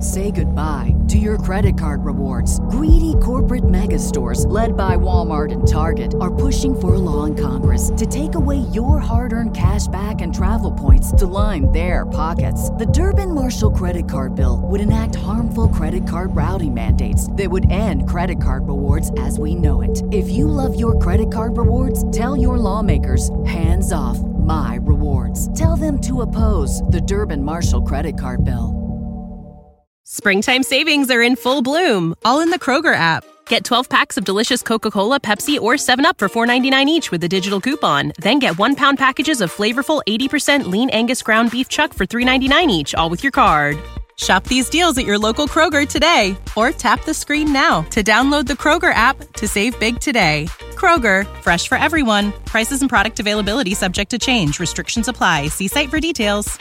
Say goodbye to your credit card rewards. Greedy corporate mega stores, led by Walmart and Target, are pushing for a law in Congress to take away your hard-earned cash back and travel points to line their pockets. The Durbin-Marshall credit card bill would enact harmful credit card routing mandates that would end credit card rewards as we know it. If you love your credit card rewards, tell your lawmakers, hands off my rewards. Tell them to oppose the Durbin-Marshall credit card bill. Springtime savings are in full bloom, all in the Kroger app. Get 12 packs of delicious Coca-Cola, Pepsi, or 7-Up for $4.99 each with a digital coupon. Then get 1-pound packages of flavorful 80% lean Angus ground beef chuck for $3.99 each, all with your card. Shop these deals at your local Kroger today, or tap the screen now to download the Kroger app to save big today. Kroger, fresh for everyone. Prices and product availability subject to change. Restrictions apply. See site for details.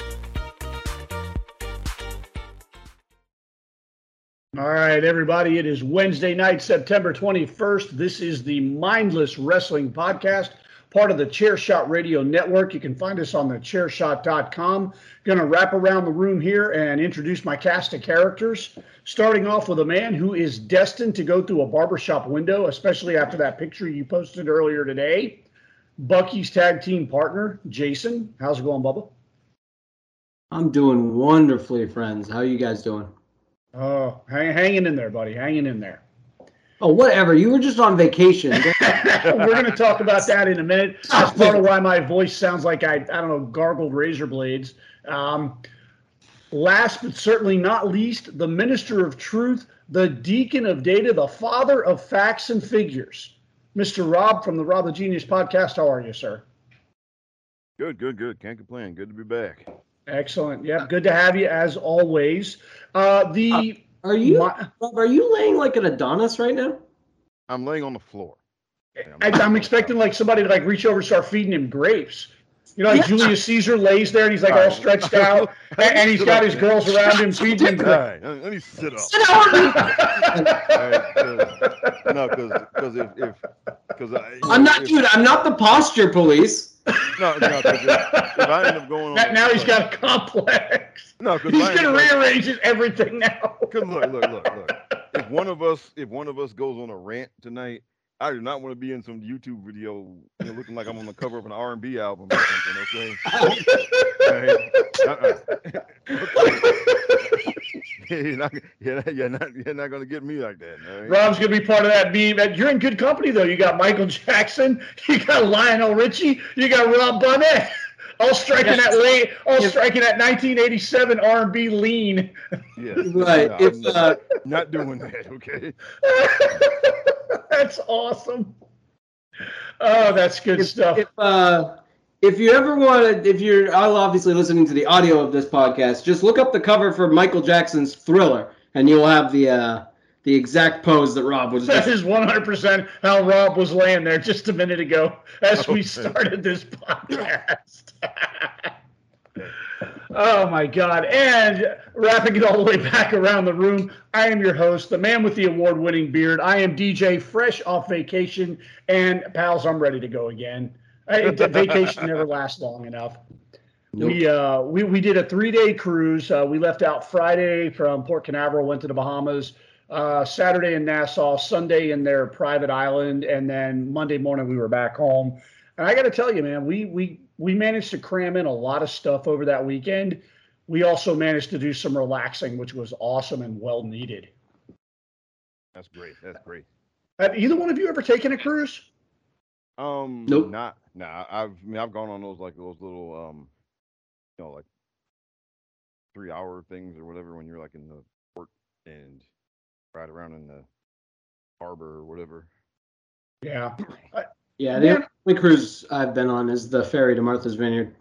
All right, everybody, it is Wednesday night, September 21st. This is the Mindless Wrestling Podcast, part of the Chairshot Radio Network. You can find us on the chairshot.com. Going to wrap around the room here and introduce my cast of characters, starting off with a man who is destined to go through a barbershop window, especially after that picture you posted earlier today. Bucky's tag team partner, Jason. How's it going, Bubba? I'm doing wonderfully, friends. How are you guys doing? Oh, hanging in there, buddy. Hanging in there. Oh, whatever. You were just on vacation. We're going to talk about that in a minute. That's part of why my voice sounds like I don't know, gargled razor blades. Last but certainly not least, the minister of truth, the deacon of data, the father of facts and figures, Mr. Rob from the Rob the Genius podcast. How are you, sir? Good. Can't complain. Good to be back. Excellent. Yep. Good to have you as always. Are you laying like an Adonis right now? I'm laying on the floor. I'm expecting like somebody to like reach over and start feeding him grapes. You know, like Julius Caesar lays there and he's like all stretched out, and he's got his girls around him feeding him grapes. All right, let me sit up. Sit down. I'm not the posture police. No, because if I end up going on... Now he's got a complex. No, because he's going to rearrange everything now. Because look. If one of us goes on a rant tonight, I do not want to be in some YouTube video looking like I'm on the cover of an R&B album or something, okay? You're not going to get me like that. Right? Rob's going to be part of that beam. You're in good company, though. You got Michael Jackson. You got Lionel Richie. You got Rob Barnett. All striking that 1987 R&B lean. Yeah. Right. Not doing that, okay? That's awesome. Oh, that's good stuff. If you ever want to, you're obviously listening to the audio of this podcast, just look up the cover for Michael Jackson's Thriller, and you'll have the exact pose that Rob was. That is 100% how Rob was laying there just a minute ago as we started this podcast. Oh, my God. And wrapping it all the way back around the room, I am your host, the man with the award-winning beard. I am DJ, fresh off vacation. And, pals, I'm ready to go again. Vacation never lasts long enough. Nope. We did a 3-day cruise. We left out Friday from Port Canaveral, went to the Bahamas, Saturday in Nassau, Sunday in their private island, and then Monday morning we were back home. And I got to tell you, man, we managed to cram in a lot of stuff over that weekend. We also managed to do some relaxing, which was awesome and well needed. That's great. Have either one of you ever taken a cruise? Nope. I've gone on those little like 3-hour things or whatever when you're like in the port and ride around in the harbor or whatever. Yeah. Yeah, the only cruise I've been on is the ferry to Martha's Vineyard.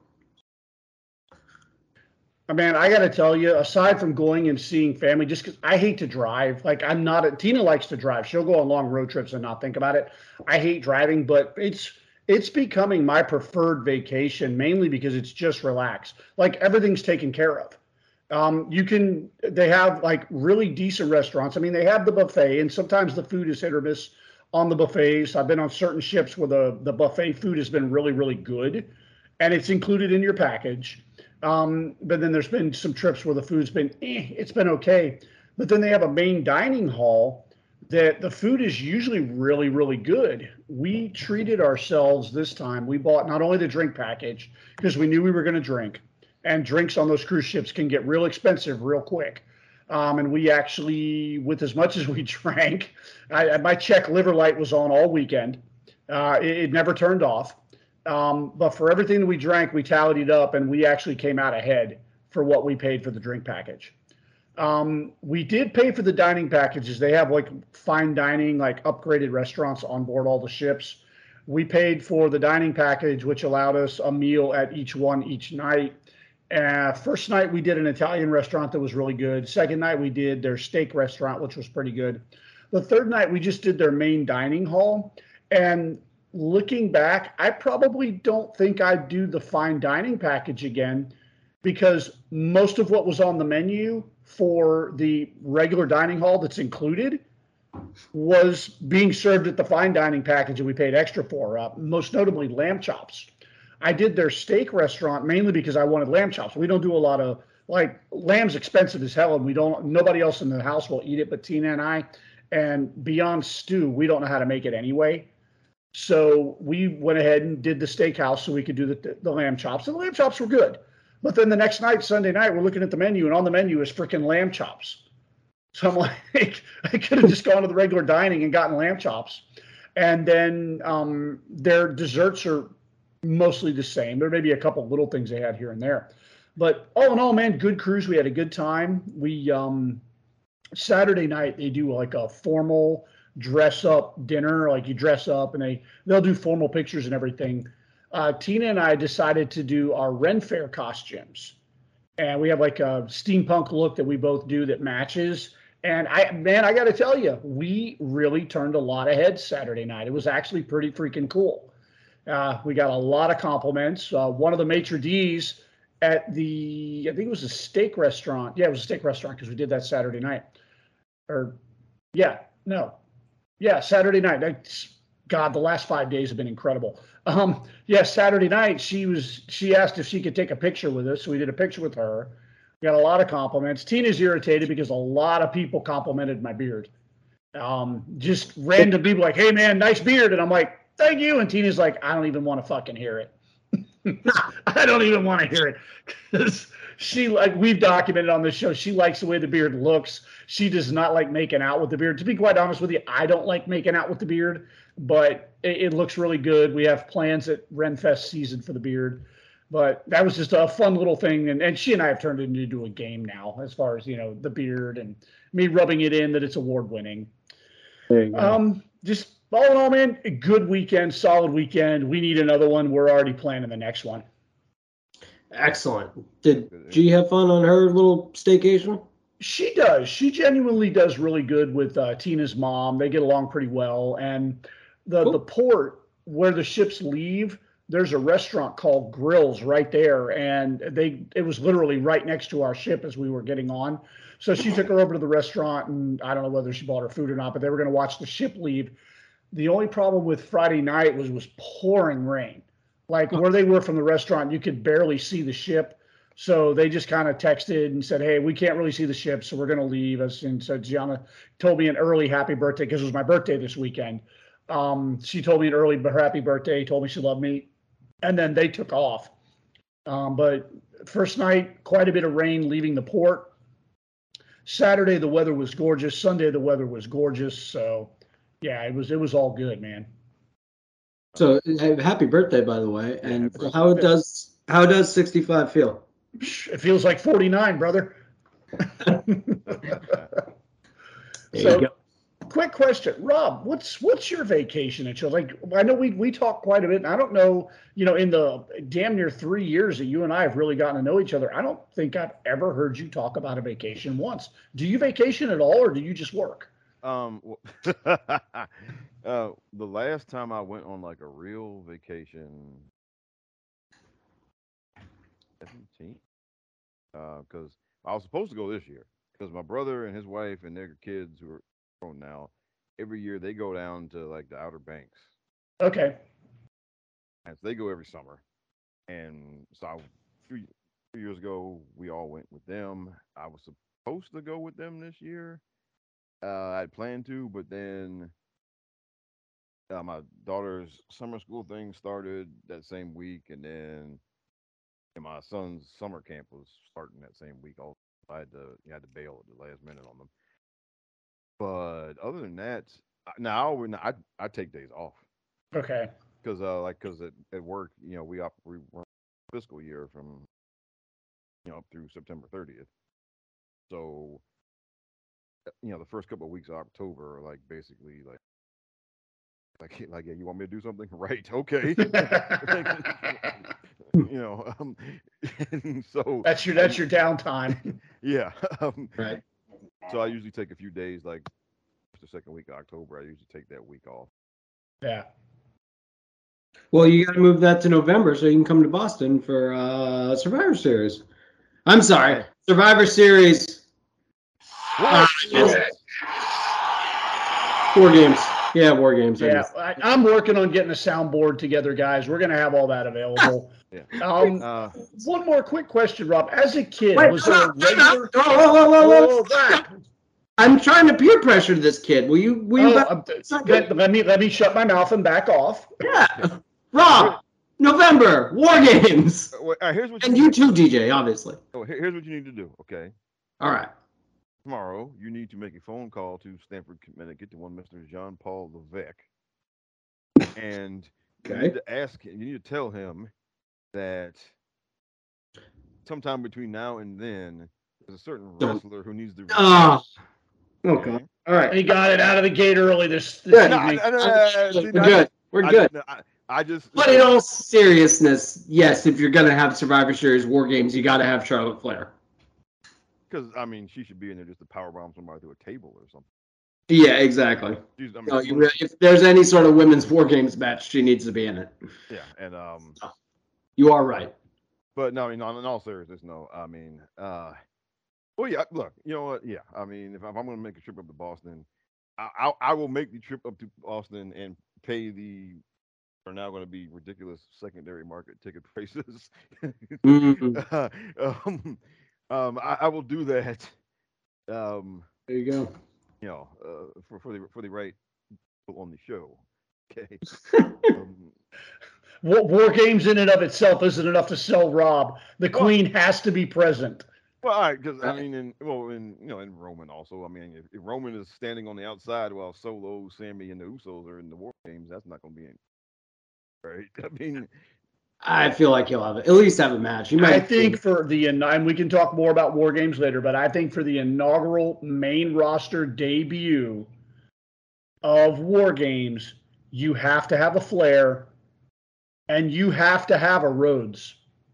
Man, I got to tell you, aside from going and seeing family, just because I hate to drive, like Tina likes to drive. She'll go on long road trips and not think about it. I hate driving, but it's becoming my preferred vacation, mainly because it's just relaxed. Like everything's taken care of. They have like really decent restaurants. I mean, they have the buffet, and sometimes the food is hit or miss on the buffets. I've been on certain ships where the buffet food has been really, really good, and it's included in your package. But then there's been some trips where the food's been, it's been okay. But then they have a main dining hall that the food is usually really, really good. We treated ourselves this time. We bought not only the drink package because we knew we were going to drink, and drinks on those cruise ships can get real expensive real quick. And we actually, with as much as we drank, my Czech Liver Light was on all weekend. It never turned off. But for everything that we drank, we tallied it up, and we actually came out ahead for what we paid for the drink package. We did pay for the dining packages. They have like fine dining, like upgraded restaurants on board all the ships. We paid for the dining package, which allowed us a meal at each one each night. First night we did an Italian restaurant that was really good. Second night we did their steak restaurant, which was pretty good. The third night we just did their main dining hall. And looking back, I probably don't think I'd do the fine dining package again, because most of what was on the menu for the regular dining hall that's included was being served at the fine dining package that we paid extra for, most notably lamb chops. I did their steak restaurant mainly because I wanted lamb chops. We don't do a lot of, like, lamb's expensive as hell, and nobody else in the house will eat it but Tina and I. And beyond stew, we don't know how to make it anyway. So we went ahead and did the steakhouse so we could do the lamb chops, and the lamb chops were good. But then the next night, Sunday night, we're looking at the menu, and on the menu is freaking lamb chops. So I'm like, I could have just gone to the regular dining and gotten lamb chops. And then their desserts are mostly the same. There may be a couple little things they had here and there. But all in all, man, good cruise. We had a good time. We Saturday night, they do like a formal dress up dinner. Like you dress up and they'll do formal pictures and everything. Tina and I decided to do our Ren Fair costumes, and we have like a steampunk look that we both do that matches. And I got to tell you, we really turned a lot of heads Saturday night. It was actually pretty freaking cool. We got a lot of compliments. One of the maitre d's at I think it was a steak restaurant. Yeah, it was a steak restaurant because we did that Saturday night. Saturday night. God, the last 5 days have been incredible. Saturday night, she asked if she could take a picture with us. So we did a picture with her. We got a lot of compliments. Tina's irritated because a lot of people complimented my beard. Just random people like, hey man, nice beard. And I'm like, thank you. And Tina's like, I don't even want to fucking hear it. I don't even want to hear it. Because we've documented on this show, she likes the way the beard looks. She does not like making out with the beard. To be quite honest with you, I don't like making out with the beard, but it looks really good. We have plans at Renfest season for the beard, but that was just a fun little thing. And she and I have turned it into a game now, as far as, the beard and me rubbing it in that it's award winning. There you go. Just all in all, man, a good weekend, solid weekend. We need another one. We're already planning the next one. Excellent. Did G have fun on her little staycation? She does. She genuinely does really good with Tina's mom. They get along pretty well. And the port where the ships leave, there's a restaurant called Grills right there. And it was literally right next to our ship as we were getting on. So she took her over to the restaurant, and I don't know whether she bought her food or not, but they were going to watch the ship leave. The only problem with Friday night was pouring rain. Like where they were from the restaurant, you could barely see the ship. So they just kind of texted and said, hey, we can't really see the ship, so we're going to leave us. And so Gianna told me an early happy birthday because it was my birthday this weekend. She told me an early happy birthday, told me she loved me. And then they took off. But first night, quite a bit of rain leaving the port. Saturday, the weather was gorgeous. Sunday, the weather was gorgeous. So, yeah, it was all good, man. So happy birthday, by the way. And how does 65 feel? It feels like 49, brother. So, quick question, Rob. What's your vacation and chill? Like, I know we talk quite a bit, and I don't know, in the damn near 3 years that you and I have really gotten to know each other, I don't think I've ever heard you talk about a vacation once. Do you vacation at all, or do you just work? The last time I went on like a real vacation, 17, because I was supposed to go this year, because my brother and his wife and their kids who are grown now, every year they go down to like the Outer Banks. Okay. And so they go every summer. And so 2 years ago, we all went with them. I was supposed to go with them this year. I'd planned to, but then my daughter's summer school thing started that same week, and then my son's summer camp was starting that same week. Also, I had to bail at the last minute on them. But other than that, now I take days off. Okay. Because at work, we run fiscal year from up through September 30th. So the first couple of weeks of October are like basically like yeah, you want me to do something? Right? Okay. And so that's your downtime. Yeah. Right. So I usually take a few days, like the second week of October. I usually take that week off. Yeah. Well, you got to move that to November so you can come to Boston for Survivor Series. I'm sorry, Survivor Series. War Games. Yeah, War Games. Yeah, I'm working on getting a soundboard together, guys. We're going to have all that available. Yeah. One more quick question, Rob. As a kid, Wait, was there a regular... I'm trying to peer pressure this kid. Will you let me shut my mouth and back off. Yeah. Rob, November, War Games. Here's what you too, DJ, obviously. Here's what you need to do, okay? All right. Tomorrow, you need to make a phone call to Stamford, Connecticut to one Mr. Jean-Paul Levesque. And you need to ask him, you need to tell him that sometime between now and then, there's a certain wrestler who needs to... Okay. All right. He got it out of the gate early this evening. We're good. I just... But in all seriousness, yes, if you're going to have Survivor Series War Games, you got to have Charlotte Flair. Because, she should be in there just to powerbomb somebody through a table or something. Yeah, exactly. If there's any sort of women's War Games match, she needs to be in it. Yeah, and... You are right. But, no, in all seriousness, no. Well, yeah, look, you know what? Yeah, if I'm going to make a trip up to Boston, I will make the trip up to Boston and pay are now going to be ridiculous secondary market ticket prices. I will do that. There you go. For the right people on the show. Okay. War Games in and of itself isn't enough to sell Rob. The Queen has to be present. Well, all right, because in Roman also. If Roman is standing on the outside while Solo, Sammy, and the Usos are in the War Games, that's not going to be right. I feel like he'll at least have a match. I think for and we can talk more about War Games later, but I think for the inaugural main roster debut of War Games, you have to have a Flair, and you have to have a Rhodes.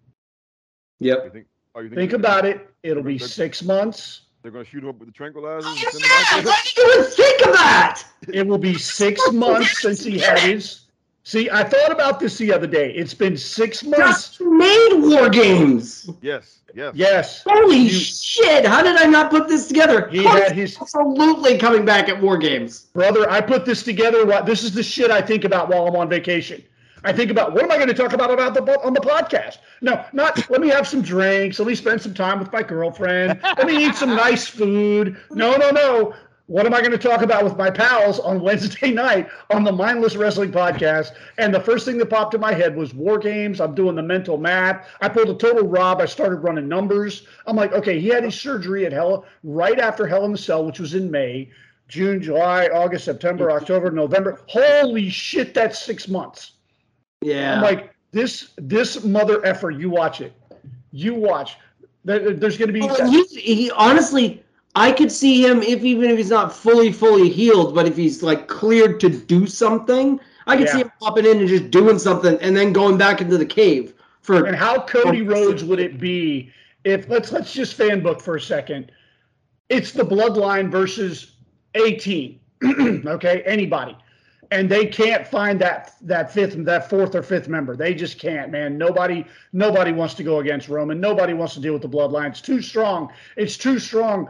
Yep. Think about it. It'll be 6 months. They're going to shoot him up with the tranquilizers. Why did you even think of that? It will be 6 months since he had his. See, I thought about this the other day. It's been 6 months. Just made War Games. Yes. Holy shit! How did I not put this together? He had his absolutely coming back at War Games. Brother, I put this together. This is the shit I think about while I'm on vacation. I think about, what am I going to talk about on the podcast? No, not let me have some drinks. Let me spend some time with my girlfriend. Let me eat some nice food. No. What am I going to talk about with my pals on Wednesday night on the Mindless Wrestling Podcast? And the first thing that popped in my head was War Games. I'm doing the mental math. I pulled a total Rob. I started running numbers. I'm like, okay, he had his surgery at right after Hell in the Cell, which was in May. June, July, August, September, October, November. Holy shit, that's 6 months. Yeah. I'm like, this mother effer, you watch it. You watch. There's going to be... He honestly... I could see him even if he's not fully healed, but if he's like cleared to do something, I could see him popping in and just doing something and then going back into the cave for. And how Cody Rhodes would it be if let's just fan book for a second? It's the Bloodline versus A-Team, okay? Anybody, and they can't find that fourth or fifth member. They just can't, man. Nobody wants to go against Roman. Nobody wants to deal with the Bloodline. It's too strong. It's too strong.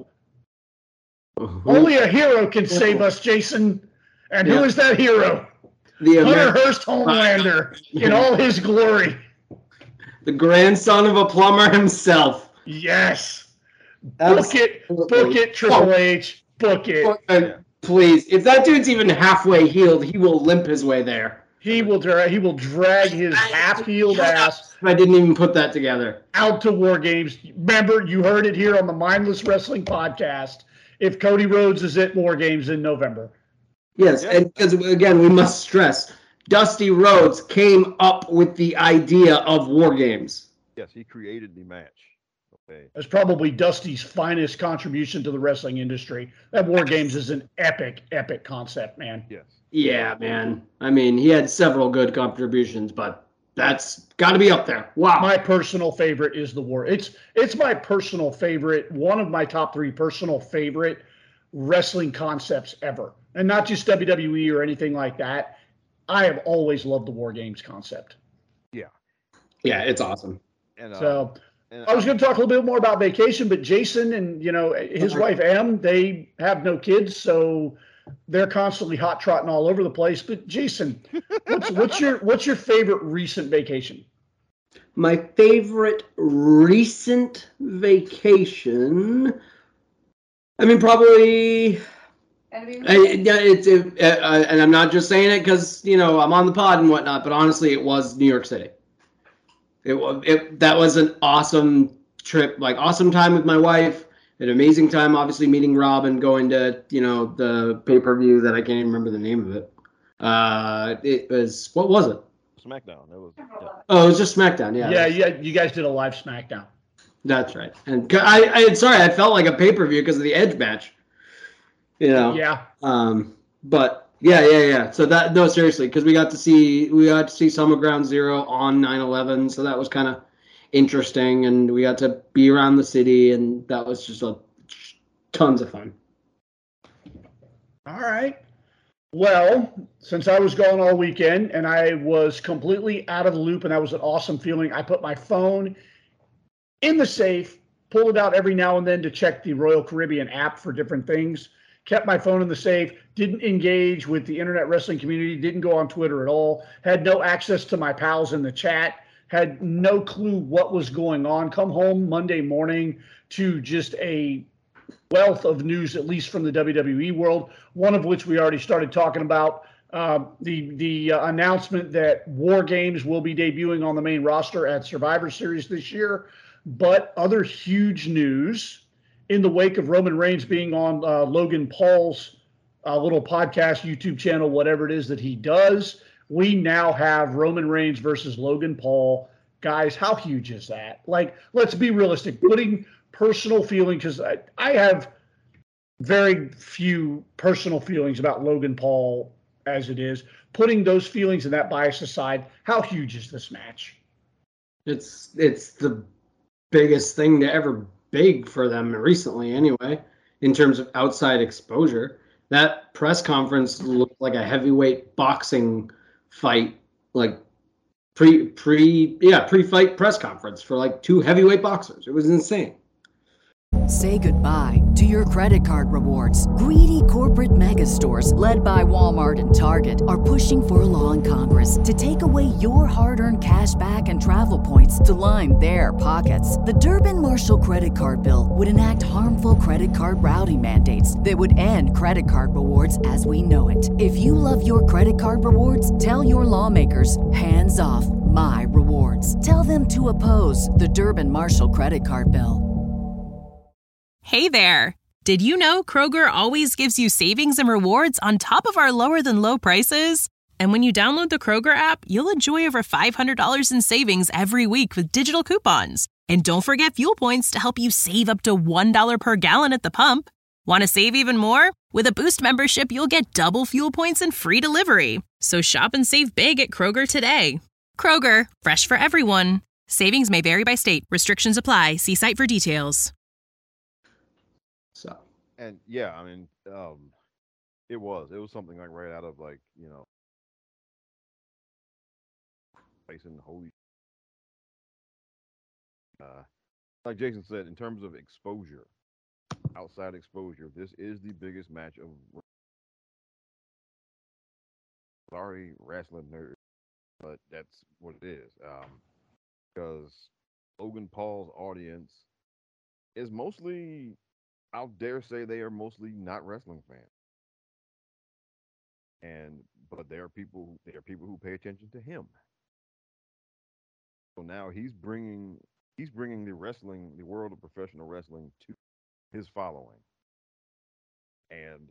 Only a hero can save us, Jason. And who is that hero? Hunter Hearst Homelander in all his glory. The grandson of a plumber himself. Yes. Book it, Triple H. Book it. Please, if that dude's even halfway healed, he will limp his way there. He will drag his half-healed ass. I didn't even put that together. Out to War Games. Remember, you heard it here on the Mindless Wrestling Podcast. If Cody Rhodes is at War Games in November. Yes, and because again, we must stress, Dusty Rhodes came up with the idea of War Games. Yes, he created the match. Okay. That's probably Dusty's finest contribution to the wrestling industry. That War Games is an epic, epic concept, man. Yes. Yeah, man. I mean, he had several good contributions, but that's got to be up there. Wow. My personal favorite is the War. It's my personal favorite, one of my top 3 personal favorite wrestling concepts ever. And not just WWE or anything like that. I have always loved the War Games concept. Yeah. Yeah, it's awesome. And I was going to talk a little bit more about vacation, but Jason and his wife Em, they have no kids, so they're constantly hot trotting all over the place. But Jason, what's your favorite recent vacation? My favorite recent vacation, I mean, probably. And I'm not just saying it because I'm on the pod and whatnot, but honestly, it was New York City. That was an awesome trip, like awesome time with my wife, an amazing time, obviously meeting Rob and going to, the pay-per-view that I can't even remember the name of it. It was, what was it? SmackDown. It was just SmackDown. Yeah. Yeah. You guys did a live SmackDown. That's right. And I felt like a pay-per-view because of the Edge match. Yeah. But yeah. So seriously, because we got to see Summer Ground Zero on 9/11, so that was kind of interesting, and we got to be around the city, and that was just tons of fun. All right. Well, since I was gone all weekend and I was completely out of the loop, and that was an awesome feeling, I put my phone in the safe, pulled it out every now and then to check the Royal Caribbean app for different things. Kept my phone in the safe, didn't engage with the internet wrestling community, didn't go on Twitter at all, had no access to my pals in the chat, had no clue what was going on. Come home Monday morning to just a wealth of news, at least from the WWE world, one of which we already started talking about, the announcement that War Games will be debuting on the main roster at Survivor Series this year, but other huge news in the wake of Roman Reigns being on Logan Paul's little podcast, YouTube channel, whatever it is that he does, we now have Roman Reigns versus Logan Paul. Guys, how huge is that? Like, let's be realistic. Putting personal feeling, because I have very few personal feelings about Logan Paul as it is. Putting those feelings and that bias aside, how huge is this match? It's the biggest thing to ever big for them recently anyway, in terms of outside exposure. That press conference looked like a heavyweight boxing fight, like pre-fight press conference for like 2 heavyweight boxers. It was insane. Say goodbye to your credit card rewards. Greedy corporate mega stores, led by Walmart and Target, are pushing for a law in Congress to take away your hard-earned cash back and travel points to line their pockets. The Durbin-Marshall credit card bill would enact harmful credit card routing mandates that would end credit card rewards as we know it. If you love your credit card rewards, tell your lawmakers, hands off my rewards. Tell them to oppose the Durbin-Marshall credit card bill. Hey there! Did you know Kroger always gives you savings and rewards on top of our lower-than-low prices? And when you download the Kroger app, you'll enjoy over $500 in savings every week with digital coupons. And don't forget fuel points to help you save up to $1 per gallon at the pump. Want to save even more? With a Boost membership, you'll get double fuel points and free delivery. So shop and save big at Kroger today. Kroger, fresh for everyone. Savings may vary by state. Restrictions apply. See site for details. So, and yeah, I mean, it was something like right out of like, facing holy, like Jason said, in terms of exposure, outside exposure, this is the biggest match of, sorry, wrestling nerd, but that's what it is. because Logan Paul's audience is mostly, I'll dare say, they are mostly not wrestling fans, and but there are people who pay attention to him. So now he's bringing the world of professional wrestling to his following, and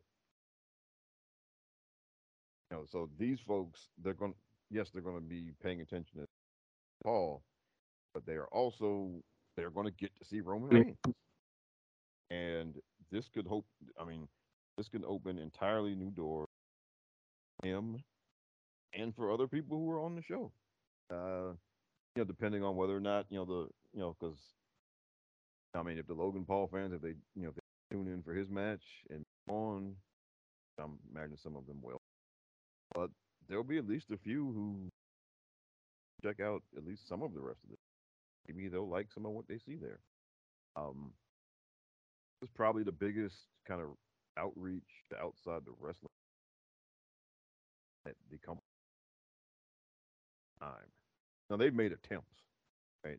so these folks, they're going to be paying attention to Paul, but they're going to get to see Roman Reigns, and this could hope. I mean, this could open entirely new doors for him and for other people who are on the show. Uh, depending on whether or not because I mean, if the Logan Paul fans, if they tune in for his match and on, I'm imagining some of them will, but there'll be at least a few who check out at least some of the rest of it. Maybe they'll like some of what they see there. Um, this is probably the biggest kind of outreach to outside the wrestling at the company time. Now they've made attempts, right?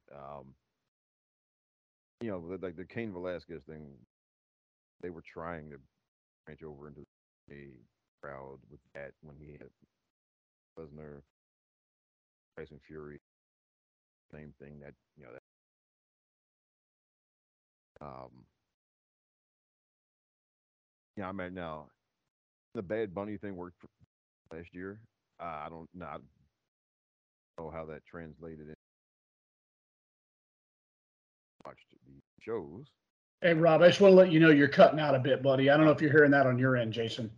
Like the Kane Velasquez thing, they were trying to branch over into a crowd with that when he had Lesnar, Tyson Fury, same thing. Um, I mean now the Bad Bunny thing worked last year. I don't not know how that translated in watched the shows. Hey, Rob, I just want to let you know you're cutting out a bit, buddy. I don't know if you're hearing that on your end, Jason.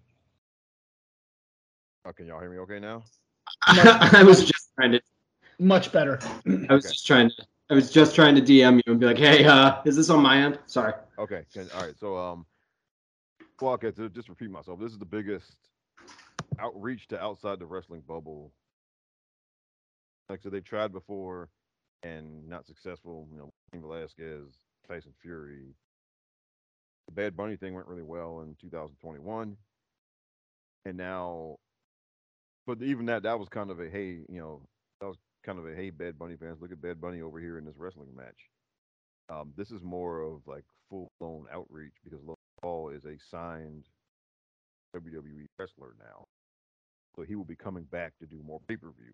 Can y'all hear me okay now? I was just trying to. Much better. I was just trying to. I was just trying to DM you and be like, "Hey, is this on my end?" Sorry. Okay. All right. So well, okay. To just repeat myself, this is the biggest outreach to outside the wrestling bubble. Like so, they've tried before and not successful. Cain Velasquez, Tyson Fury. The Bad Bunny thing went really well in 2021, and now, but even that was kind of a hey, that was kind of a hey, Bad Bunny fans, look at Bad Bunny over here in this wrestling match. This is more of like full blown outreach because Logan Paul is a signed WWE wrestler now, so he will be coming back to do more pay-per-views.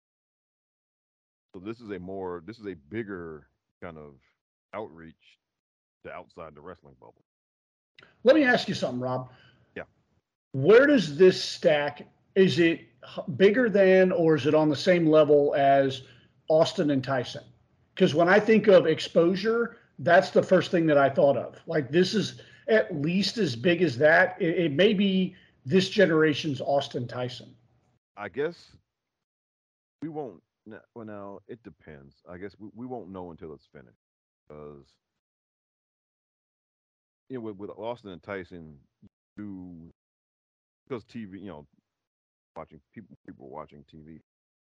So this is a bigger kind of outreach to outside the wrestling bubble. Let me ask you something, Rob. Yeah. Where does this stack? Is it bigger than, or is it on the same level as Austin and Tyson? Because when I think of exposure, that's the first thing that I thought of. Like, this is at least as big as that. It may be this generation's Austin Tyson. I guess we won't. Well, now it depends. I guess we won't know until it's finished because with Austin and Tyson, you because TV, watching people watching TV,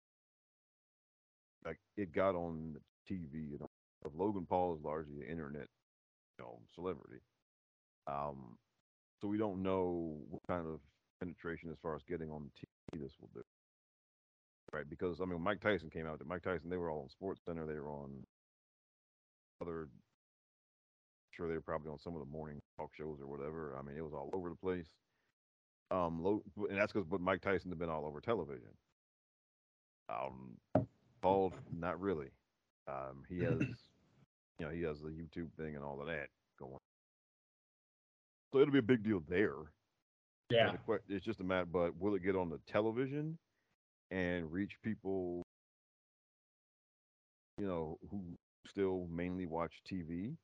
like it got on TV. Logan Paul is largely an internet, celebrity. Um, so we don't know what kind of penetration as far as getting on TV this will do, right? Because I mean, when Mike Tyson came out, Mike Tyson, they were all on Sports Center, they were on other. Sure, they were probably on some of the morning talk shows or whatever. I mean, it was all over the place. And that's because, but Mike Tyson had been all over television. Paul, not really. He has, he has the YouTube thing and all of that going. So it'll be a big deal there. Yeah. It's just a matter, but will it get on the television and reach people, who still mainly watch TV?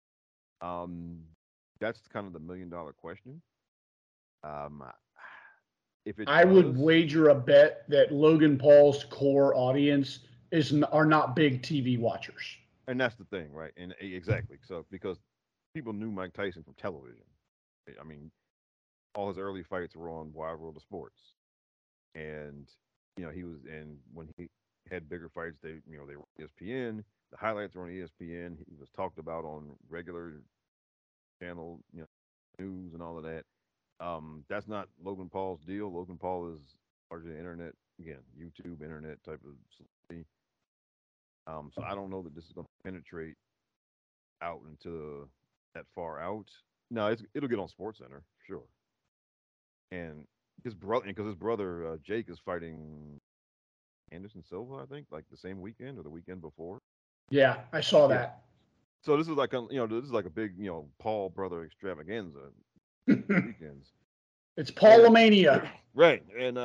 That's kind of the $1 million question. Um, if it I would does, wager a bet that Logan Paul's core audience are not big TV watchers. and that's the thing, right? And exactly. So because people knew Mike Tyson from television. I mean, all his early fights were on Wild World of Sports, and he was, and when he had bigger fights, they were ESPN. The highlights were on ESPN. He was talked about on regular channel, news and all of that. That's not Logan Paul's deal. Logan Paul is largely internet, again, YouTube, internet type of celebrity. So I don't know that this is going to penetrate out into that far out. No, it'll get on Sports Center, sure. And because his brother Jake is fighting Anderson Silva, I think, like the same weekend or the weekend before. Yeah, I saw Yeah. that. So this is like this is like a big Paul brother extravaganza weekends. It's Paulamania. Right, and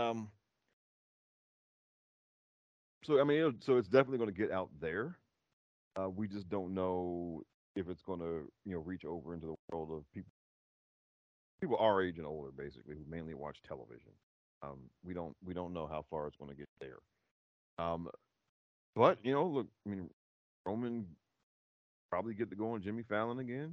so I mean, so it's definitely going to get out there. We just don't know if it's going to reach over into the world of people our age and older, basically, who mainly watch television. We don't know how far it's going to get there. But look, I mean, Roman probably get to go on Jimmy Fallon again.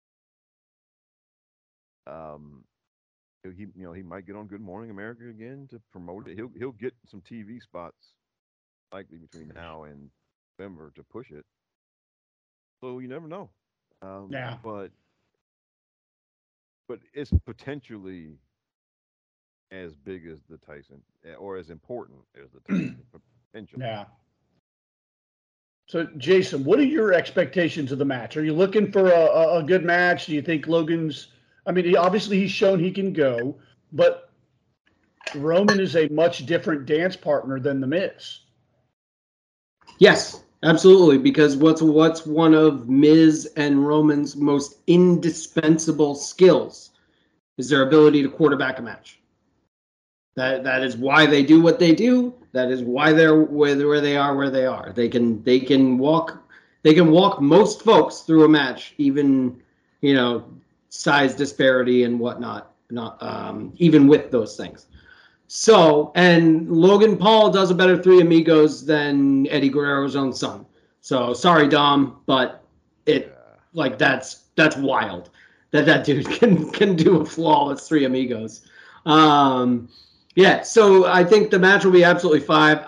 He might get on Good Morning America again to promote it. He'll get some TV spots likely between now and November to push it. So you never know. Yeah. But it's potentially as big as the Tyson, or as important as the Tyson potentially. Yeah. So, Jason, what are your expectations of the match? Are you looking for a good match? Do you think Logan's? I mean, obviously he's shown he can go, but Roman is a much different dance partner than The Miz. Yes, absolutely. Because what's one of Miz and Roman's most indispensable skills is their ability to quarterback a match. That is why they do what they do. That is why they're where they are. They can walk most folks through a match, even size disparity and whatnot. Not even with those things. So, and Logan Paul does a better Three Amigos than Eddie Guerrero's own son. So sorry, Dom, but that's wild that dude can do a flawless Three Amigos. Yeah, so I think the match will be absolutely fine.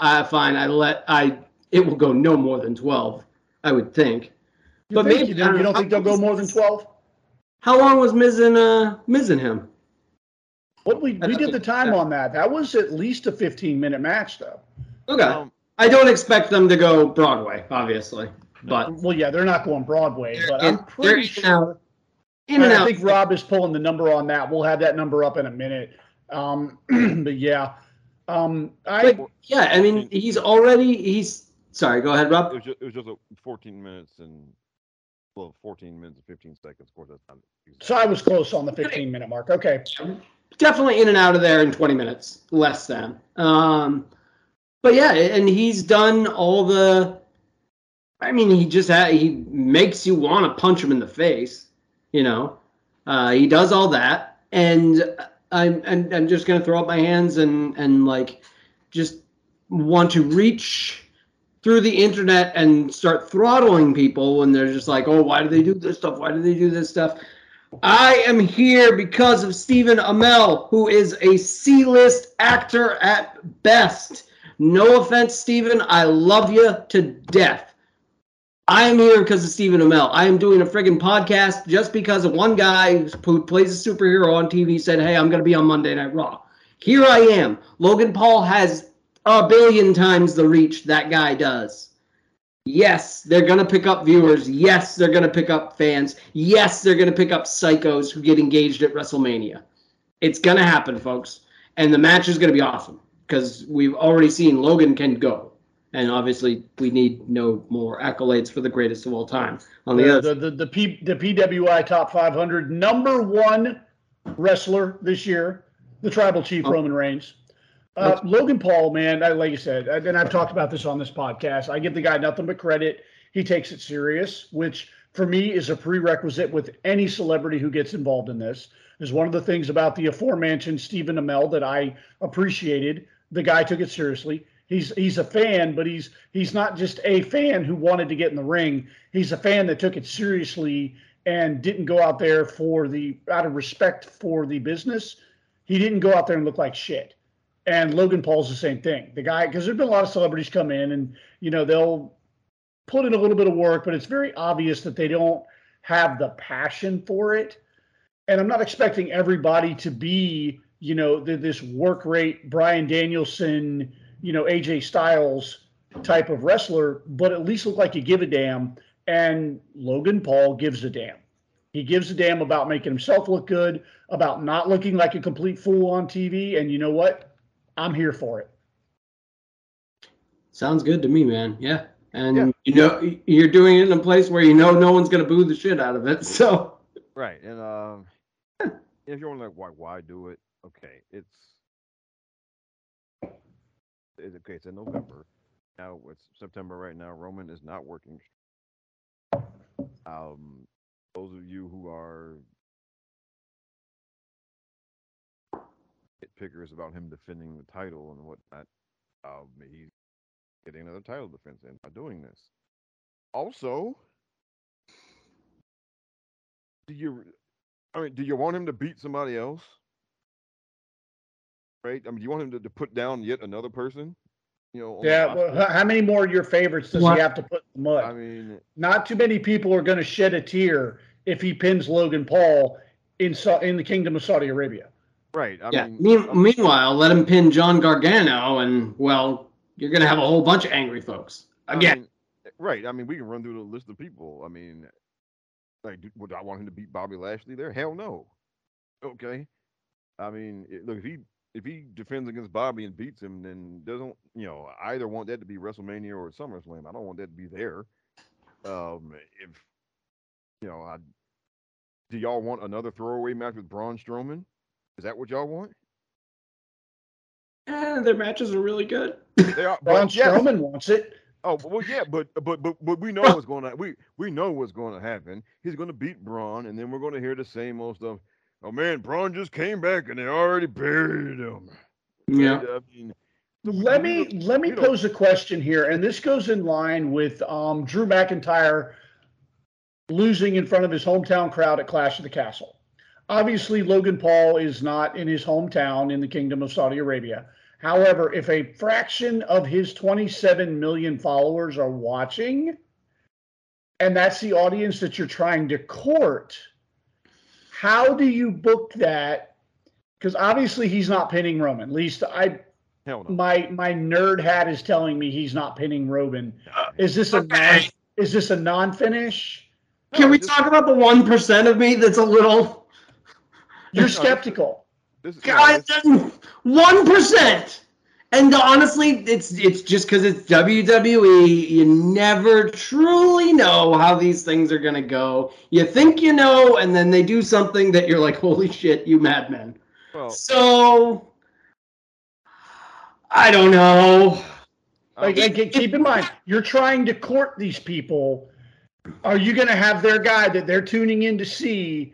It will go no more than 12, I would think. But maybe you don't think they'll go more than 12? How long was Miz and him? What we did the time on that. That was at least a 15-minute match, though. Okay. I don't expect them to go Broadway, obviously, but well, yeah, they're not going Broadway, but I'm pretty sure. I think Rob is pulling the number on that. We'll have that number up in a minute. But yeah, I mean, sorry, go ahead, Rob. It was just 14 minutes and 14 minutes and 15 seconds. Of course, that's not. So I was close on the 15-minute mark. Okay. Definitely in and out of there in 20 minutes, less than. But yeah, and he's done all the. I mean, he makes you want to punch him in the face. He does all that, and I'm just gonna throw up my hands and like just want to reach through the internet and start throttling people when they're just like, oh, why do they do this stuff? Why do they do this stuff? I am here because of Stephen Amell, who is a C-list actor at best. No offense, Stephen. I love you to death. I am here because of Stephen Amell. I am doing a friggin' podcast just because of one guy who plays a superhero on TV said, hey, I'm going to be on Monday Night Raw. Here I am. Logan Paul has a billion times the reach that guy does. Yes, they're going to pick up viewers. Yes, they're going to pick up fans. Yes, they're going to pick up psychos who get engaged at WrestleMania. It's going to happen, folks. And the match is going to be awesome because we've already seen Logan can go. And obviously, we need no more accolades for the greatest of all time. On the PWI Top 500 number one wrestler this year, the Tribal Chief Roman Reigns. Logan Paul, man, like you said, and I've talked about this on this podcast, I give the guy nothing but credit. He takes it serious, which for me is a prerequisite with any celebrity who gets involved in this. Is one of the things about the aforementioned Stephen Amell that I appreciated. The guy took it seriously. He's a fan, but he's not just a fan who wanted to get in the ring. He's a fan that took it seriously and didn't go out there out of respect for the business. He didn't go out there and look like shit. And Logan Paul's the same thing. The guy, because there's been a lot of celebrities come in and, they'll put in a little bit of work, but it's very obvious that they don't have the passion for it. And I'm not expecting everybody to be, this work rate, Bryan Danielson, AJ Styles type of wrestler, but at least look like you give a damn. And Logan Paul gives a damn. He gives a damn about making himself look good, about not looking like a complete fool on TV. And you know what? I'm here for it. Sounds good to me, man. Yeah. And you know, you're doing it in a place where you know no one's going to boo the shit out of it. So Right. And if you're like, why do it? Okay. It's okay. It's in November. Now it's September right now. Roman is not working. Those of you who are nitpickers about him defending the title and whatnot, he's getting another title defense in by doing this. Also, do you want him to beat somebody else? Right? I mean, do you want him to put down yet another person? You know, yeah. Well, how many more of your favorites does he have to put in the mud? I mean, not too many people are going to shed a tear if he pins Logan Paul in the Kingdom of Saudi Arabia. Right. Meanwhile, let him pin John Gargano, and well, you're going to have a whole bunch of angry folks again. Right. I mean, we can run through the list of people. I mean, like, would I want him to beat Bobby Lashley there? Hell no. Okay. I mean, look, if he defends against Bobby and beats him, then doesn't I either want that to be WrestleMania or SummerSlam. I don't want that to be there. If do y'all want another throwaway match with Braun Strowman? Is that what y'all want? Their matches are really good. They are. Braun Strowman wants it. Oh well, yeah, but we know what's going to we know what's going to happen. He's going to beat Braun, and then we're going to hear the same old stuff. Oh man, Braun just came back and they already buried him. Yeah. I mean, let me pose a question here, and this goes in line with Drew McIntyre losing in front of his hometown crowd at Clash of the Castle. Obviously, Logan Paul is not in his hometown in the Kingdom of Saudi Arabia. However, if a fraction of his 27 million followers are watching, and that's the audience that you're trying to court, how do you book that? Because obviously he's not pinning Roman. At least my nerd hat is telling me he's not pinning Roman. Is this a non-finish? Can we talk about the 1% of me that's a little? You're skeptical. God, 1%. And honestly, it's just because it's WWE. You never truly know how these things are going to go. You think you know, and then they do something that you're like, holy shit, you madmen. Well, so, I don't know. Keep in mind, you're trying to court these people. Are you going to have their guy that they're tuning in to see?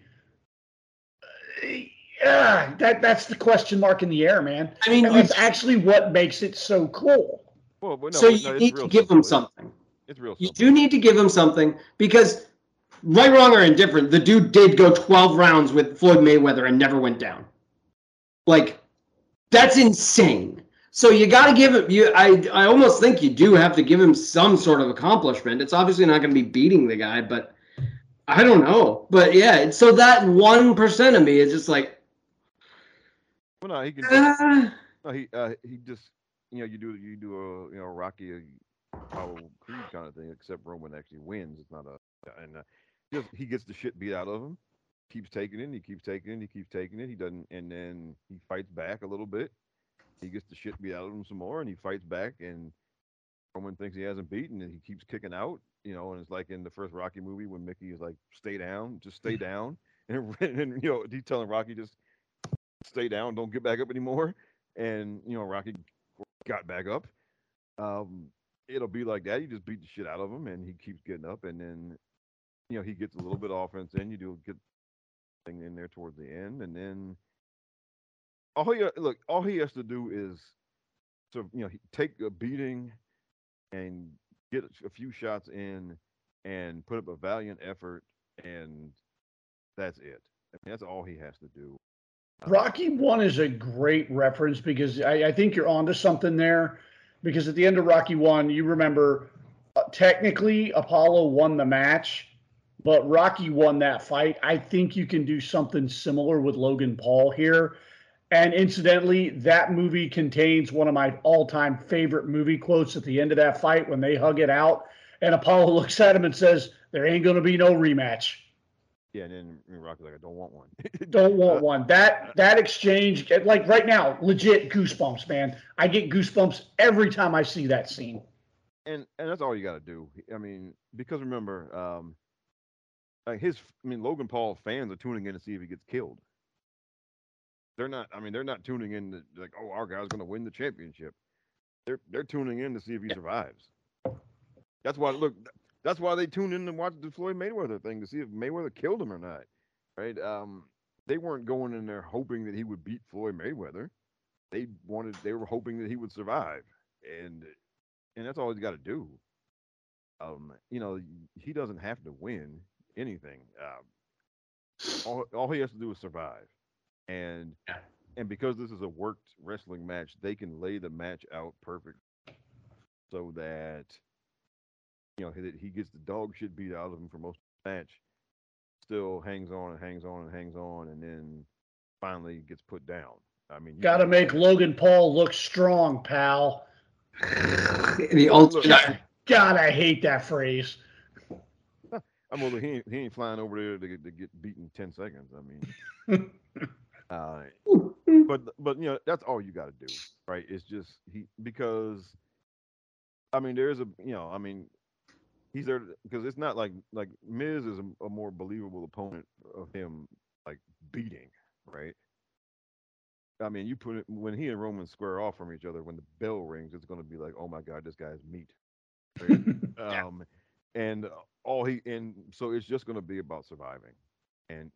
That's the question mark in the air, man. I mean, that's actually what makes it so cool. Well, no, so you need to give him something. It's real simple. You do need to give him something because, right, wrong, or indifferent, the dude did go 12 rounds with Floyd Mayweather and never went down. Like, that's insane. So you got to give him. I almost think you do have to give him some sort of accomplishment. It's obviously not going to be beating the guy, but I don't know. But yeah, so that 1% of me is just like. Well, no, he can. He just you do a Rocky Apollo Creed kind of thing, except Roman actually wins. It's not he gets the shit beat out of him. Keeps taking it. He keeps taking it. He doesn't, and then he fights back a little bit. He gets the shit beat out of him some more, and he fights back. And Roman thinks he hasn't beaten, and he keeps kicking out. And it's like in the first Rocky movie when Mickey is like, "Stay down, just stay down," and he's telling Rocky just. Stay down, don't get back up anymore. And Rocky got back up. It'll be like that. You just beat the shit out of him, and he keeps getting up, and then he gets a little bit of offense in. You do get thing in there towards the end, and then all he has to do is take a beating and get a few shots in and put up a valiant effort, and that's it. I mean, that's all he has to do. Rocky 1 is a great reference because I think you're onto something there. Because at the end of Rocky 1, you remember technically Apollo won the match, but Rocky won that fight. I think you can do something similar with Logan Paul here. And incidentally, that movie contains one of my all-time favorite movie quotes at the end of that fight when they hug it out. And Apollo looks at him and says, "There ain't going to be no rematch." Yeah, and then Rocky's like, "I don't want one." Don't want one. That exchange, like right now, legit goosebumps, man. I get goosebumps every time I see that scene. And that's all you got to do. I mean, because remember, Logan Paul fans are tuning in to see if he gets killed. They're not. I mean, they're not tuning in to like, oh, our guy's going to win the championship. They're tuning in to see if he survives. That's why. Look, that's why they tune in to watch the Floyd Mayweather thing to see if Mayweather killed him or not. Right? They weren't going in there hoping that he would beat Floyd Mayweather. They were hoping that he would survive, and that's all he's got to do. He doesn't have to win anything. All he has to do is survive. And because this is a worked wrestling match, they can lay the match out perfect so that he gets the dog shit beat out of him for most of the match, still hangs on and hangs on and hangs on, and then finally gets put down. I mean, gotta make Logan Paul look strong, pal. The ultimate. God, I hate that phrase. I mean, he ain't flying over there to get beaten 10 seconds. I mean. But that's all you got to do, right? It's just because I mean there's he's there because it's not like Miz is a more believable opponent of him like beating, right? I mean, you put it when he and Roman square off from each other, when the bell rings, it's going to be like, oh my god, this guy's meat, right? And so it's just going to be about surviving, and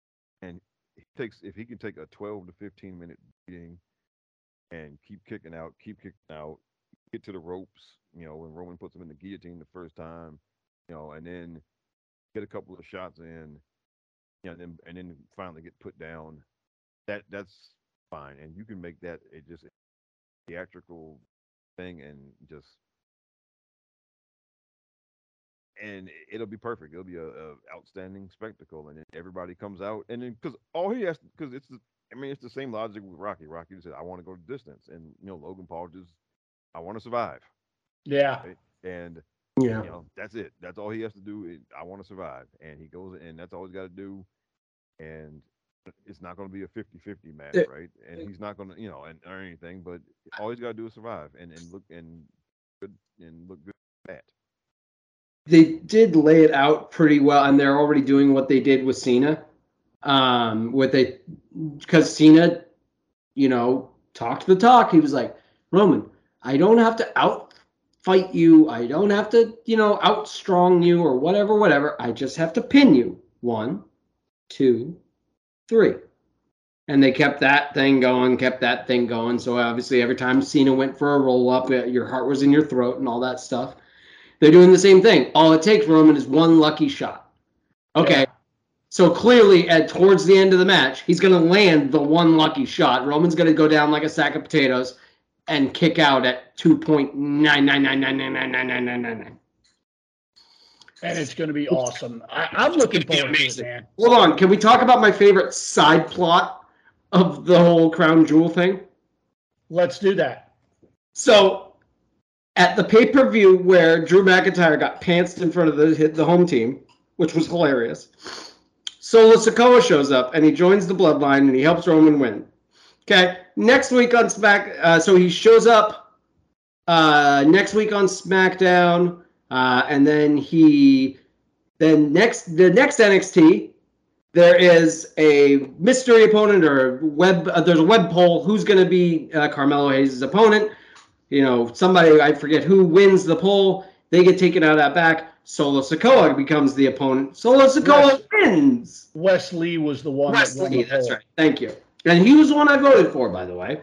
if he can take a 12 to 15 minute beating and keep kicking out, get to the ropes, when Roman puts him in the guillotine the first time, and then get a couple of shots in, and then finally get put down, that's fine. And you can make that just a theatrical thing and it'll be perfect. It'll be a outstanding spectacle, and then everybody comes out, and then because all he has, because it's the same logic with Rocky. Rocky said, "I want to go the distance," and Logan Paul just, "I want to survive." Yeah, right? And that's it. That's all he has to do. I want to survive, and he goes, and that's all he's got to do. And it's not going to be a 50-50 match, right? And he's not going to, or anything, but all he's got to do is survive and look good at. They did lay it out pretty well, and they're already doing what they did with Cena. Because Cena, talked the talk. He was like, Roman, I don't have to outfight you. I don't have to, outstrong you or whatever. I just have to pin you. 1, 2, 3. And they kept that thing going. So obviously every time Cena went for a roll up, your heart was in your throat and all that stuff. They're doing the same thing. All it takes, Roman, is one lucky shot. Okay. Yeah. So clearly, towards the end of the match, he's going to land the one lucky shot. Roman's going to go down like a sack of potatoes and kick out at 2.999999999. And it's going to be awesome. I'm looking forward to it, man. Hold on. Can we talk about my favorite side plot of the whole Crown Jewel thing? Let's do that. So, at the pay-per-view where Drew McIntyre got pantsed in front of the home team, which was hilarious, Solo Sikoa shows up, and he joins the Bloodline, and he helps Roman win. Okay, next week on so he shows up next week on SmackDown, and then the next NXT, there is a mystery opponent or there's a web poll. Who's going to be Carmelo Hayes' opponent? Somebody, I forget who wins the poll. They get taken out at back. Solo Sikoa becomes the opponent. Solo Sikoa wins. Wes Lee was the one that won the poll. That's right. Thank you. And he was the one I voted for, by the way.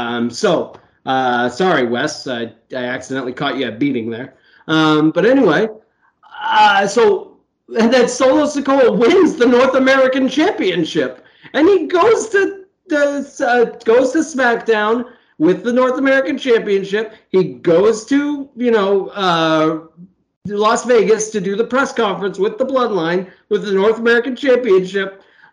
Sorry, Wes. I accidentally caught you at beating there. But anyway, and then Solo Sikoa wins the North American Championship, and he goes to SmackDown with the North American Championship. He goes to Las Vegas to do the press conference with the Bloodline with the North American Championship.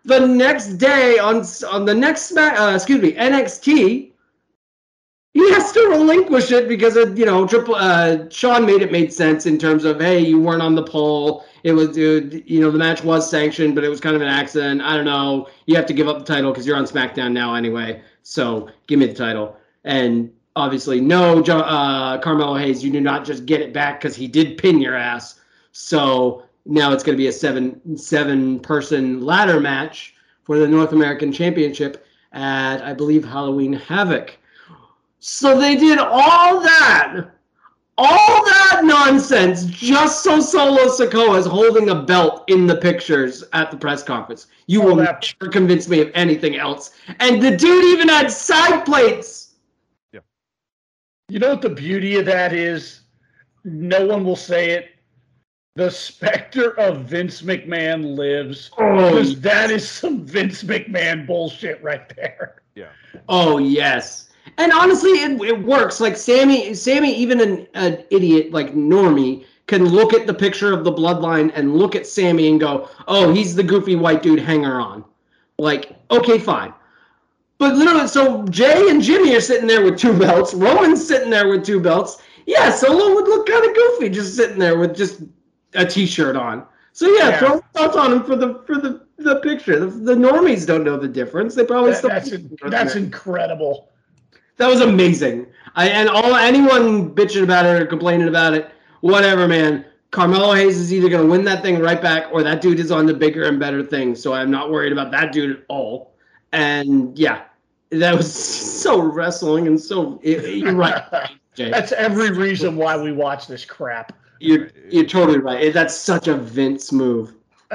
the next day on the next NXT, he has to relinquish it because of, Sean made sense in terms of, hey, you weren't on the poll. It was, the match was sanctioned, but it was kind of an accident. I don't know. You have to give up the title because you're on SmackDown now anyway. So give me the title. And obviously, no, Carmelo Hayes, you do not just get it back because he did pin your ass. So now it's going to be a seven person ladder match for the North American Championship at, I believe, Halloween Havoc. So they did all that nonsense just so Solo Sikoa is holding a belt in the pictures at the press conference. You will never convince me of anything else. And the dude even had side plates. Yeah. You know what the beauty of that is? No one will say it. The specter of Vince McMahon lives. Because that is some Vince McMahon bullshit right there. Yeah. Oh, yes. And honestly, it works. Like Sammy, even an idiot like Normie can look at the picture of the bloodline and look at Sammy and go, oh, he's the goofy white dude hanger on. Like, okay, fine. But literally, so Jay and Jimmy are sitting there with 2 belts. Roman's sitting there with 2 belts. Yeah, Solo would look kind of goofy just sitting there with just a T-shirt on. So yeah. Throw belts on him for the picture. The normies don't know the difference. They probably that's incredible. That was amazing. Anyone bitching about it or complaining about it, whatever, man. Carmelo Hayes is either going to win that thing right back or that dude is on the bigger and better thing. So I'm not worried about that dude at all. And yeah, that was so wrestling and so you're right, Jay. That's every reason why we watch this crap. You're totally right. That's such a Vince move.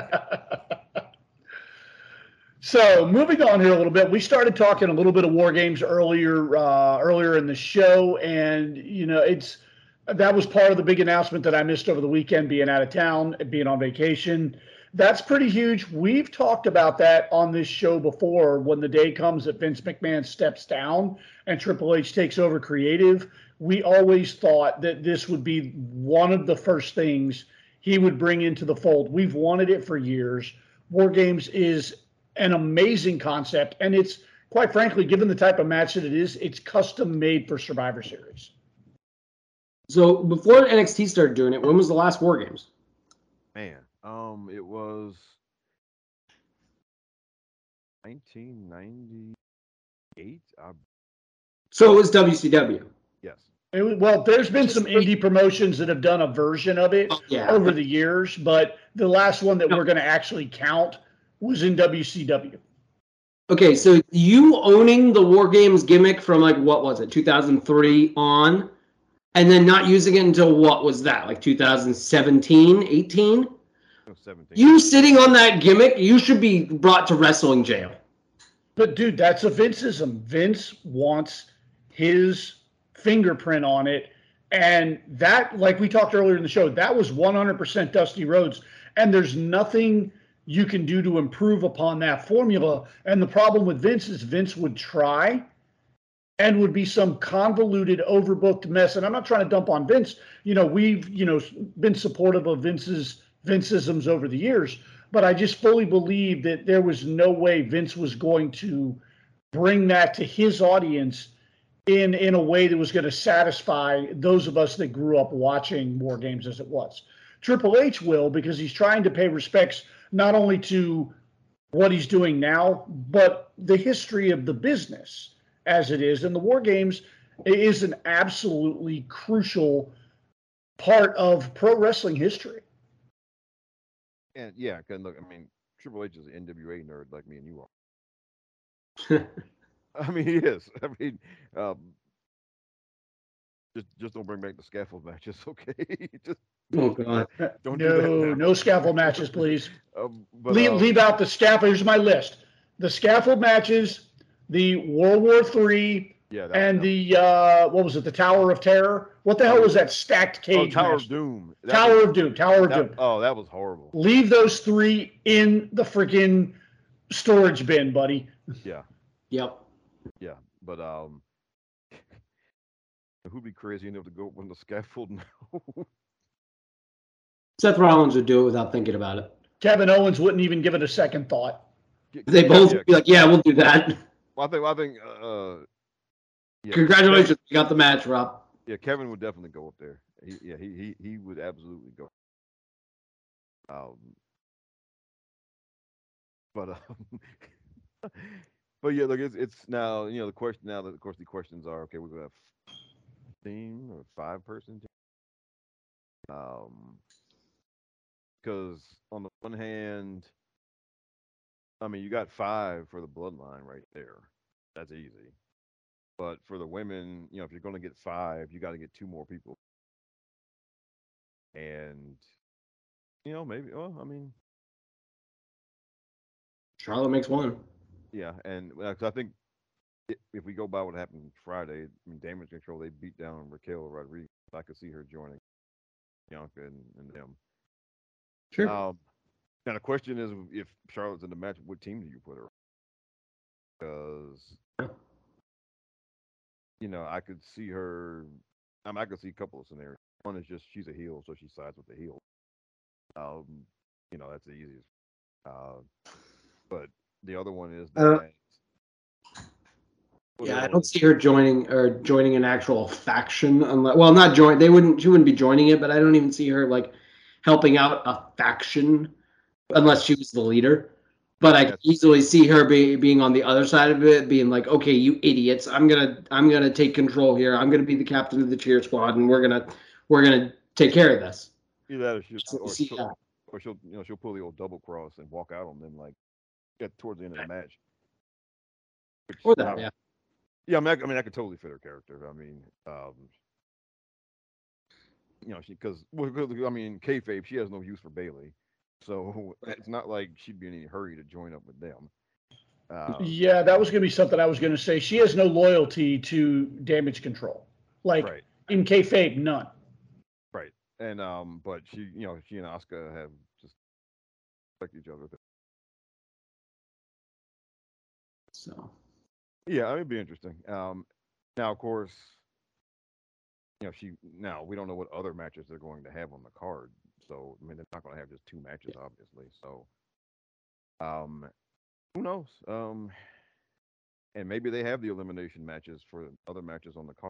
So moving on here a little bit, we started talking a little bit of War Games earlier in the show, and that was part of the big announcement that I missed over the weekend, being out of town, being on vacation. That's pretty huge. We've talked about that on this show before. When the day comes that Vince McMahon steps down and Triple H takes over creative, we always thought that this would be one of the first things he would bring into the fold. We've wanted it for years. War Games is an amazing concept, and it's, quite frankly, given the type of match that it is, it's custom made for Survivor Series. So before NXT started doing it, when was the last War Games? Man, it was 1998. So it was WCW. Yes. Well, there's been some indie promotions that have done a version of it over the years, but the last one that we're going to actually count was in WCW. Okay, so you owning the War Games gimmick from, like, what was it, 2003 on, and then not using it until what was that, like 2017, 18? 17. You sitting on that gimmick, you should be brought to wrestling jail. But, dude, that's a Vinceism. Vince wants his fingerprint on it, and that, like we talked earlier in the show, that was 100% Dusty Rhodes, and there's nothing you can do to improve upon that formula. And the problem with Vince is Vince would try and would be some convoluted, overbooked mess. And I'm not trying to dump on Vince. We've, been supportive of Vinceisms over the years, but I just fully believe that there was no way Vince was going to bring that to his audience in a way that was going to satisfy those of us that grew up watching War Games as it was. Triple H will, because he's trying to pay respects not only to what he's doing now, but the history of the business as it is. And the War Games is an absolutely crucial part of pro wrestling history. And yeah, look, I mean, Triple H is an NWA nerd like me and you are. I mean, he is. I mean, just don't bring back the scaffold matches, okay? Oh God! Don't do that. No scaffold matches, please. Leave out the scaffold. Here's my list: the scaffold matches, the World War III, and the what was it? The Tower of Terror. What the hell was that stacked cage? Tower of Doom. Tower of Doom. Oh, that was horrible. Leave those 3 in the freaking storage bin, buddy. Yeah. Yep. Yeah, but who'd be crazy enough to go up on the scaffold now? Seth Rollins would do it without thinking about it. Kevin Owens wouldn't even give it a second thought. They both be like, "Yeah, we'll do that." Well, I think. Yeah, Congratulations, you got the match, Rob. Yeah, Kevin would definitely go up there. He would absolutely go. But but yeah, look, it's now the question now that of course the questions are okay. We're gonna have team or 5-person team. Because on the one hand, I mean, you got 5 for the bloodline right there. That's easy. But for the women, if you're going to get 5, you got to get 2 more people. And, maybe, well, I mean, Charlotte makes 1. yeah. And 'cause I think if we go by what happened Friday, I mean, Damage Control, they beat down Raquel Rodriguez. I could see her joining Bianca and them. Sure. Now the question is, if Charlotte's in the match, what team do you put her? Because I could see her. I could see a couple of scenarios. One is just she's a heel, so she sides with the heel. That's the easiest. But the other one is that. Yeah, I don't see her joining an actual faction unless, well, not join. She wouldn't be joining it, but I don't even see her like helping out a faction unless she was the leader. But I can easily see her being on the other side of it, being like, "Okay, you idiots, I'm gonna take control here. I'm gonna be the captain of the cheer squad, and we're gonna take care of this." Either or she'll pull the old double cross and walk out on them like towards the end of the match. Or that, yeah. Yeah, I mean, I could totally fit her character. I mean, because I mean, kayfabe, she has no use for Bayley, so it's not like she'd be in any hurry to join up with them. Yeah, that was going to be something I was going to say. She has no loyalty to Damage Control, like in kayfabe, none. Right, and but she and Asuka have just respect each other. So. Yeah, it'd be interesting. Now, of course, we don't know what other matches they're going to have on the card. So, I mean, they're not going to have just 2 matches, obviously. So, who knows? And maybe they have the elimination matches for other matches on the card.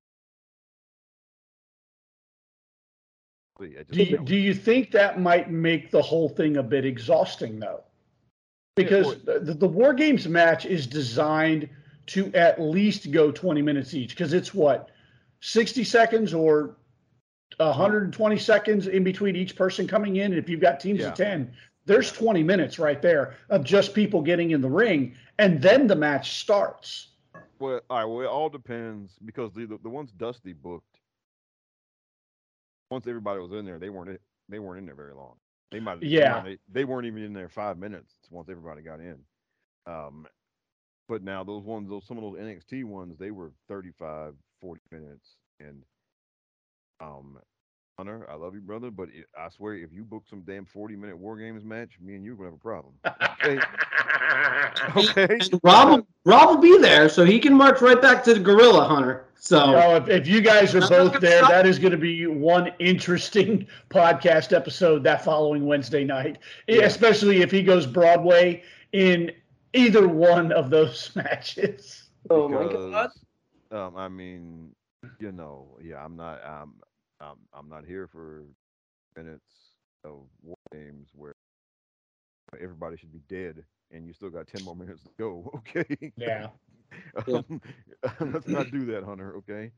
Do you think that might make the whole thing a bit exhausting, though? Because the War Games match is designed to at least go 20 minutes each, because it's 60 seconds or 120 seconds in between each person coming in. And if you've got teams of 10, there's 20 minutes right there of just people getting in the ring, and then the match starts. Well, all right. Well, it all depends, because the ones Dusty booked, once everybody was in there, they weren't in there very long. They they weren't even in there 5 minutes once everybody got in. But now some of those NXT ones, they were 35, 40 minutes. And Hunter, I love you, brother, but I swear, if you book some damn 40-minute War Games match, me and you are gonna have a problem. Okay. Rob will be there, so he can march right back to the Gorilla, Hunter. So if you guys are both there, that is going to be one interesting podcast episode that following Wednesday night, especially if he goes Broadway in either one of those matches. Oh my God! I mean, I'm not here for minutes of War Games where everybody should be dead and you still got 10 more minutes to go. Okay. Yeah. Let's not do that, Hunter. Okay.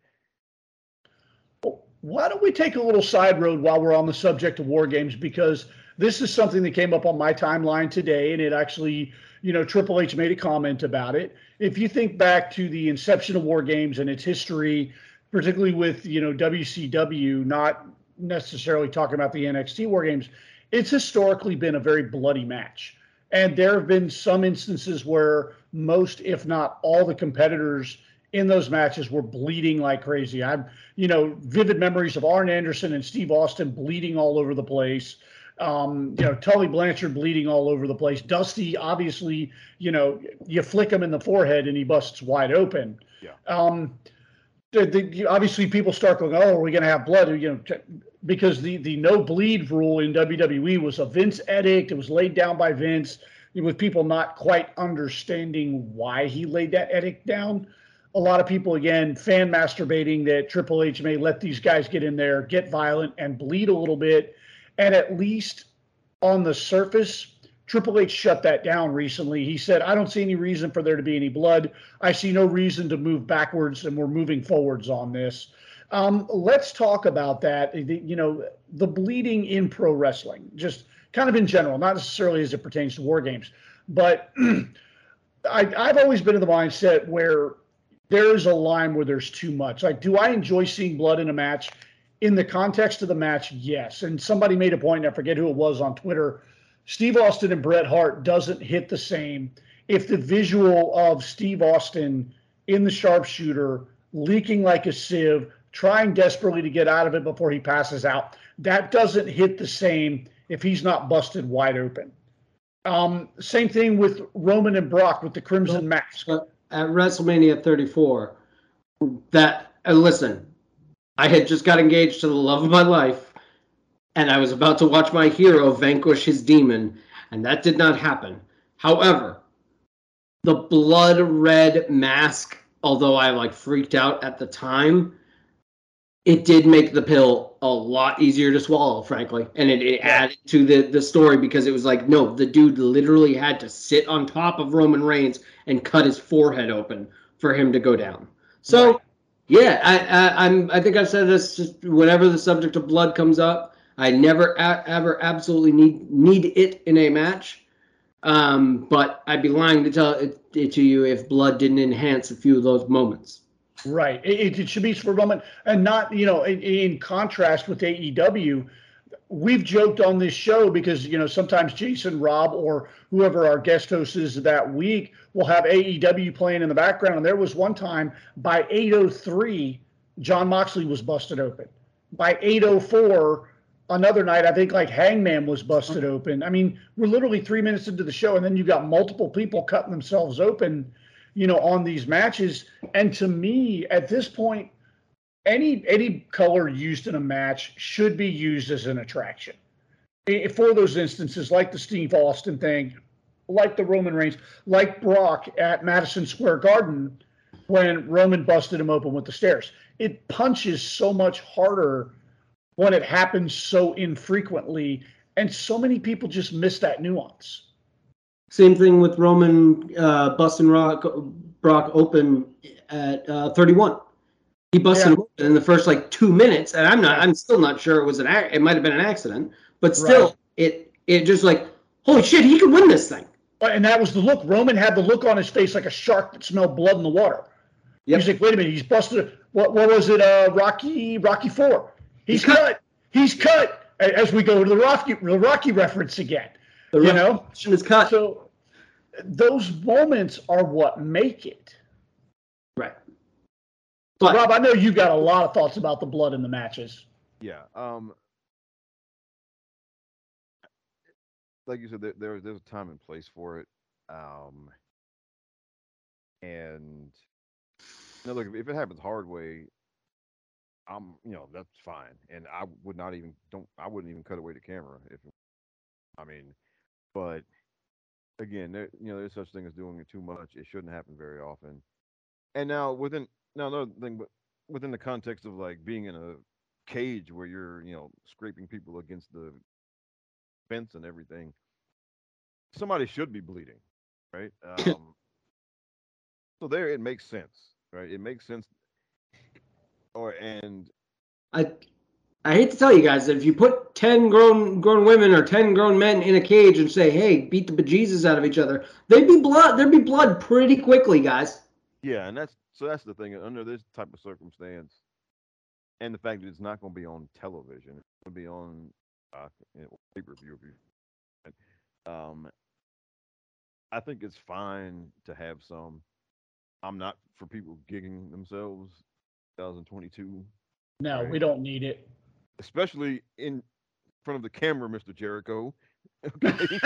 Why don't we take a little side road while we're on the subject of War Games? Because this is something that came up on my timeline today, and it actually, Triple H made a comment about it. If you think back to the inception of War Games and its history, particularly with, WCW, not necessarily talking about the NXT War Games, it's historically been a very bloody match. And there have been some instances where most, if not all, the competitors in those matches were bleeding like crazy. I've, vivid memories of Arn Anderson and Steve Austin bleeding all over the place. Tully Blanchard bleeding all over the place. Dusty, obviously, you flick him in the forehead and he busts wide open. Yeah. Obviously, people start going, "Oh, are we going to have blood?" Because the no bleed rule in WWE was a Vince edict. It was laid down by Vince. with people not quite understanding why he laid that edict down. A lot of people, again, fan masturbating that Triple H may let these guys get in there, get violent, and bleed a little bit. And at least on the surface, Triple H shut that down recently. He said, I don't see any reason for there to be any blood. I see no reason to move backwards, and we're moving forwards on this. Let's talk about that. The bleeding in pro wrestling, just kind of in general, not necessarily as it pertains to War Games. But I've always been in the mindset where there's a line where there's too much. Like, do I enjoy seeing blood in a match? In the context of the match, yes. And somebody made a point, and I forget who it was on Twitter, Steve Austin and Bret Hart doesn't hit the same if the visual of Steve Austin in the sharpshooter, leaking like a sieve, trying desperately to get out of it before he passes out, that doesn't hit the same if he's not busted wide open. Same thing with Roman and Brock with the Crimson Mask. At WrestleMania 34, listen, I had just got engaged to the love of my life, and I was about to watch my hero vanquish his demon, and that did not happen. However, the blood red mask, although I freaked out at the time, it did make the pill a lot easier to swallow, frankly. And it added to the story, because it was like, no, the dude literally had to sit on top of Roman Reigns and cut his forehead open for him to go down. So, right. Yeah, I think I've said this, just whenever the subject of blood comes up, I never ever absolutely need it in a match. But I'd be lying to tell it to you if blood didn't enhance a few of those moments. Right. It should be for Roman, and not, in contrast with AEW. We've joked on this show because, sometimes Jason, Rob, or whoever our guest host is that week will have AEW playing in the background. And there was one time by 8:03, Jon Moxley was busted open. By 8:04, another night, I think Hangman was busted open. I mean, we're literally 3 minutes into the show, and then you got multiple people cutting themselves open, on these matches. And to me, at this point, any color used in a match should be used as an attraction. For those instances, like the Steve Austin thing, like the Roman Reigns, like Brock at Madison Square Garden when Roman busted him open with the stairs. It punches so much harder when it happens so infrequently, and so many people just miss that nuance. Same thing with Roman busting Brock open at 31. He busted him open in the first 2 minutes, and I'm still not sure it was it might have been an accident, but still, right. it just holy shit, he could win this thing. And that was the look. Roman had the look on his face like a shark that smelled blood in the water. Yep. He's like, wait a minute, he's busted. What was it? Rocky IV. He's cut. He's cut. As we go to the Rocky reference again. The reference is cut. So those moments are what make it. Right. But, Rob, I know you got a lot of thoughts about the blood in the matches. Yeah. Like you said, there's a time and place for it. And look, if it happens hard way, that's fine. And I wouldn't even cut away the camera but again, there's such thing as doing it too much. It shouldn't happen very often. And now another thing, but within the context of being in a cage where you're, scraping people against the fence and everything, somebody should be bleeding, right? So there, it makes sense, right? It makes sense. I hate to tell you guys that if you put 10 grown women or 10 grown men in a cage and say, hey, beat the bejesus out of each other, there'd be blood pretty quickly, guys. Yeah, and that's the thing. Under this type of circumstance, and the fact that it's not going to be on television, it's going to be on pay-per-view. I think it's fine to have some. I'm not for people gigging themselves 2022. No, right? We don't need it. Especially in front of the camera, Mr. Jericho. Okay.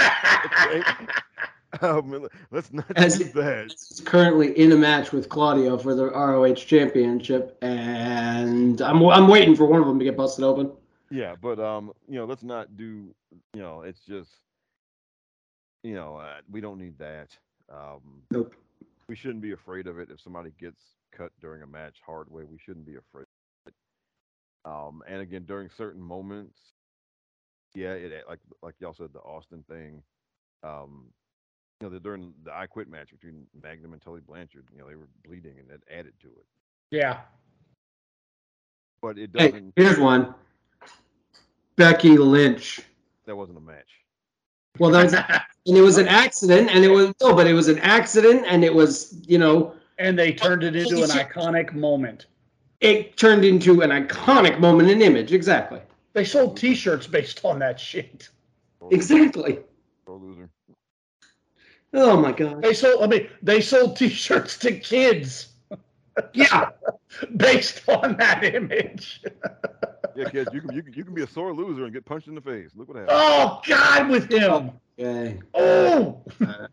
Let's not do that. He's currently in a match with Claudio for the ROH Championship, and I'm waiting for one of them to get busted open. Yeah, but let's not do. It's just we don't need that. Nope. We shouldn't be afraid of it. If somebody gets cut during a match hard way, we shouldn't be afraid. And again, during certain moments, yeah, like y'all said, the Austin thing. Um, during the I Quit match between Magnum and Tully Blanchard, they were bleeding, and that added to it. Yeah. But it Hey, doesn't. here's one. Becky Lynch. That wasn't a match. Well, and it was an accident, and it was an accident, and it was, And they turned it into an iconic moment. It turned into an iconic moment in image, exactly. They sold T-shirts based on that shit. Exactly. Pro loser. Oh my God. They sold T-shirts to kids. Yeah. Based on that image. Yeah, kids, you can be a sore loser and get punched in the face. Look what happened. Oh God, with him. Okay. Oh.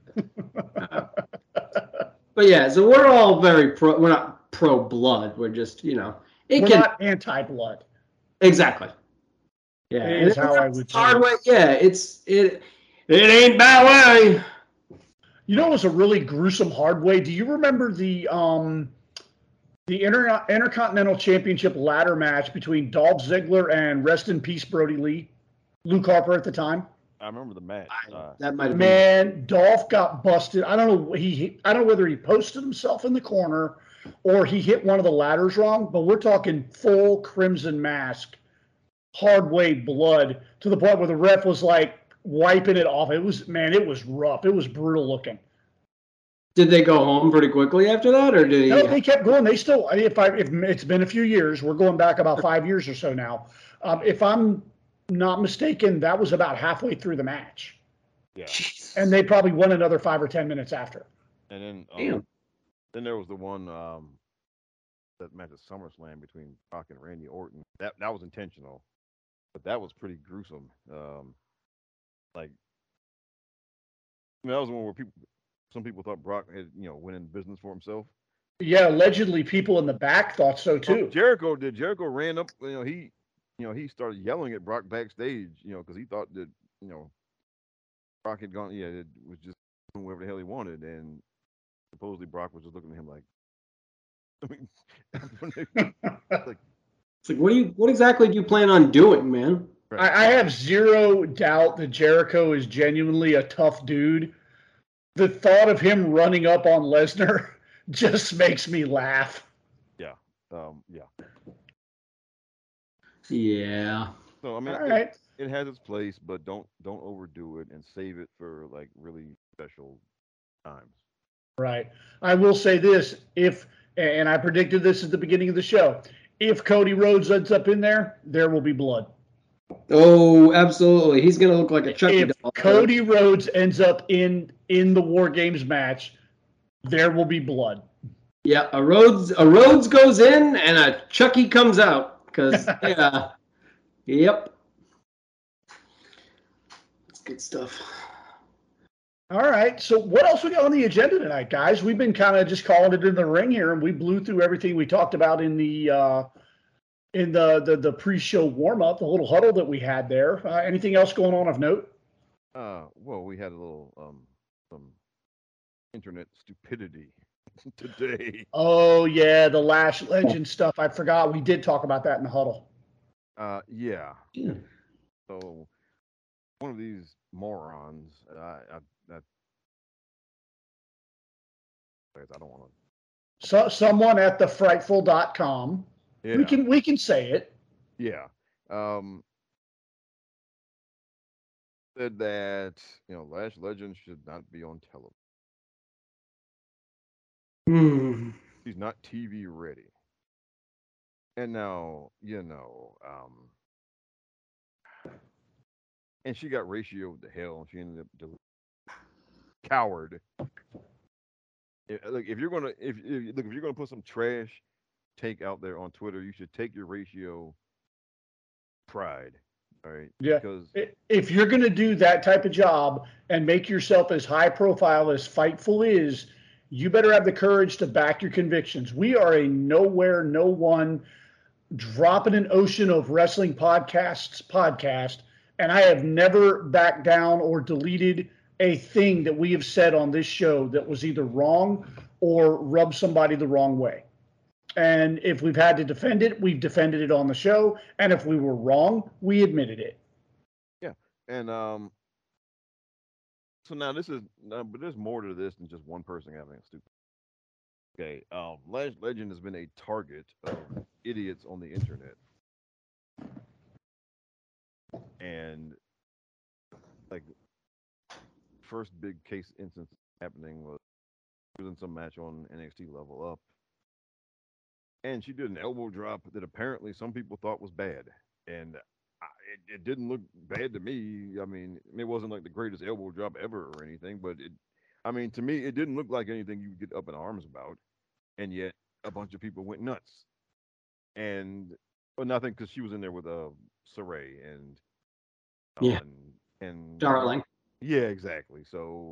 But yeah, so we're all we're not pro blood. We're just, we're not anti-blood. Exactly. Yeah. It is how I would say hard it. way. Yeah, it ain't that way. You know, it was a really gruesome hard way. Do you remember the Intercontinental Championship ladder match between Dolph Ziggler and rest in peace Brody Lee, Luke Harper at the time? I remember the match. That might have been. Dolph got busted. I don't know. I don't know whether he posted himself in the corner or he hit one of the ladders wrong. But we're talking full crimson mask, hard way blood to the point where the ref was like wiping it off. It was rough. It was brutal looking. Did they go home pretty quickly after that, or did he? No, they kept going. They still, if it's been a few years, we're going back about 5 years or so now. If I'm not mistaken, that was about halfway through the match. Yeah. And they probably won another 5 or 10 minutes after. And then there was the one that match at SummerSlam between Brock and Randy Orton. That was intentional, but that was pretty gruesome. That was the one where some people thought Brock had, winning business for himself. Yeah, allegedly people in the back thought so too. Jericho did. Jericho ran up, he started yelling at Brock backstage, because he thought that, Brock had gone, it was just doing whatever the hell he wanted, and supposedly Brock was just looking at him like, it's like, what exactly do you plan on doing, man? Right. I have zero doubt that Jericho is genuinely a tough dude. The thought of him running up on Lesnar just makes me laugh. Yeah. Yeah. Yeah. So I mean, all right. It has its place, but don't overdo it and save it for like really special times. Right. I will say this: and I predicted this at the beginning of the show, if Cody Rhodes ends up in there will be blood. Oh, absolutely. He's going to look like a Chucky doll. If Cody Rhodes ends up in the War Games match, there will be blood. Yeah, a Rhodes goes in and a Chucky comes out. Because, yep. That's good stuff. All right. So what else we got on the agenda tonight, guys? We've been kind of just calling it in the ring here, and we blew through everything we talked about in the pre-show warm-up, the little huddle that we had there. Anything else going on of note? Well, we had a little some internet stupidity today. Oh yeah, the Lash Legend stuff. I forgot we did talk about that in the huddle. Yeah. So one of these morons, I don't want to. So someone at thefrightful.com. Yeah. We can say it. Yeah. Said that Lash Legend should not be on television. She's not TV ready. And now and she got ratioed to hell, and she ended up coward. If you're gonna put some trash take out there on Twitter, you should take your ratio pride. All right. Yeah. Because if you're going to do that type of job and make yourself as high profile as Fightful is, you better have the courage to back your convictions. We are a nowhere, no one, drop in an ocean of wrestling podcast, and I have never backed down or deleted a thing that we have said on this show that was either wrong or rubbed somebody the wrong way. And if we've had to defend it, we've defended it on the show. And if we were wrong, we admitted it. Yeah. And so now but there's more to this than just one person having a stupid. Okay. Lash Legend has been a target of idiots on the internet. And like first big case instance happening was in some match on NXT Level Up. And she did an elbow drop that apparently some people thought was bad. And it didn't look bad to me. I mean, it wasn't like the greatest elbow drop ever or anything, but to me, it didn't look like anything you could get up in arms about. And yet a bunch of people went nuts. And, but nothing because she was in there with Saray and Darling. Yeah, exactly. So,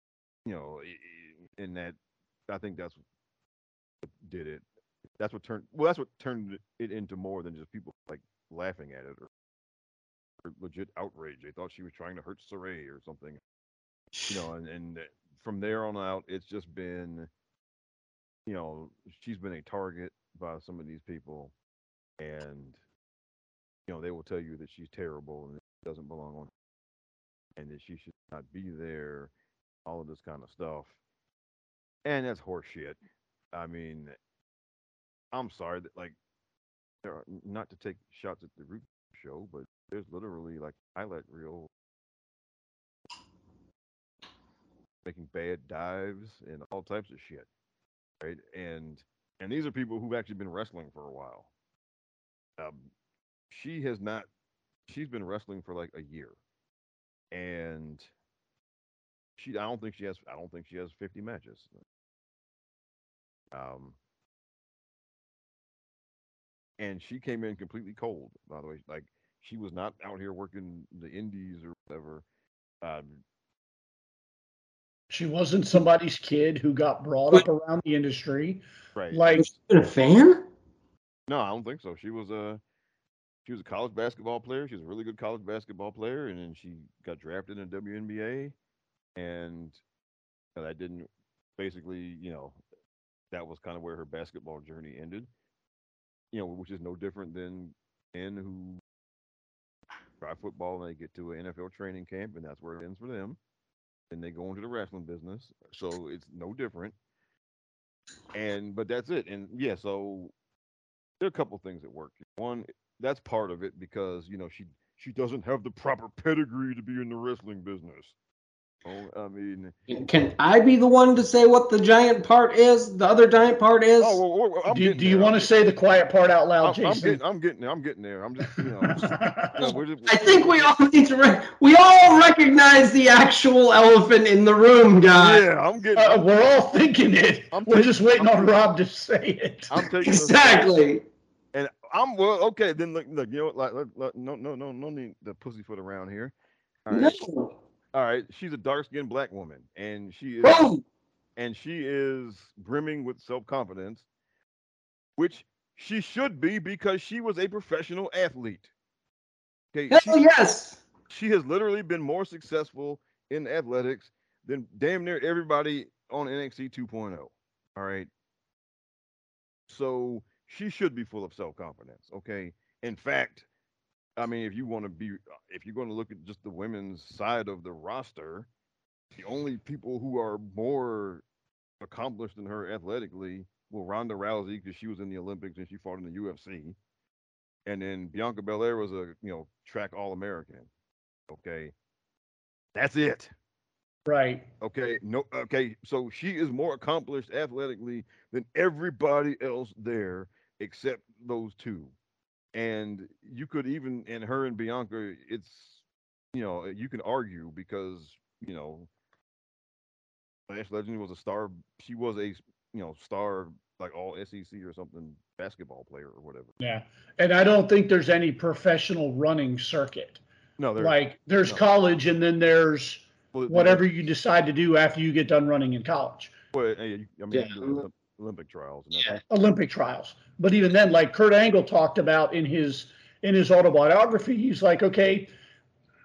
in that, I think that's what did it. That's what turned it into more than just people like laughing at it or legit outrage. They thought she was trying to hurt Saray or something. And from there on out, it's just been, she's been a target by some of these people, and they will tell you that she's terrible and doesn't belong on, and that she should not be there. All of this kind of stuff, and that's horseshit. I mean, I'm sorry that there are, not to take shots at the Root show, but there's literally like highlight reel making bad dives and all types of shit, right? And these are people who've actually been wrestling for a while. She's been wrestling for like a year, and I don't think she has 50 matches. And she came in completely cold, by the way. Like, she was not out here working the indies or whatever. She wasn't somebody's kid who got brought up around the industry. Right. Like, was she a fan? No, I don't think so. She was a college basketball player. She was a really good college basketball player, and then she got drafted in the WNBA, and that didn't basically, that was kind of where her basketball journey ended. Which is no different than men who try football and they get to an NFL training camp, and that's where it ends for them. And they go into the wrestling business, so it's no different. But that's it. And yeah, so there are a couple things that work. One, that's part of it because she doesn't have the proper pedigree to be in the wrestling business. I mean, can I be the one to say what the giant part is? The other giant part is. Oh, well, do you want to say the quiet part out loud, Jason? I'm getting there. I'm just, I think we all need to. We all recognize the actual elephant in the room, guys. Yeah, I'm getting. We're all thinking it. We're just waiting on Rob to say it. I'm taking exactly. And okay. Then look. No need the pussyfoot around here. All right. No. All right, she's a dark-skinned black woman, and she is brimming with self-confidence, which she should be because she was a professional athlete. Okay, yes. She has literally been more successful in athletics than damn near everybody on NXT 2.0. All right, so she should be full of self-confidence. Okay, in fact, I mean, if you're going to look at just the women's side of the roster, the only people who are more accomplished than her athletically, well, Ronda Rousey, because she was in the Olympics and she fought in the UFC, and then Bianca Belair was a track All-American. Okay, that's it. Right. Okay. No. Okay. So she is more accomplished athletically than everybody else there, except those two. And you could even, and her and Bianca, it's, you can argue because, Lash Legend was a star. She was a, star, like all SEC or something basketball player or whatever. Yeah. And I don't think there's any professional running circuit. No, there's college and then there's whatever you decide to do after you get done running in college. Well, Olympic trials. Olympic trials. But even then, like Kurt Angle talked about in his autobiography, he's like, okay,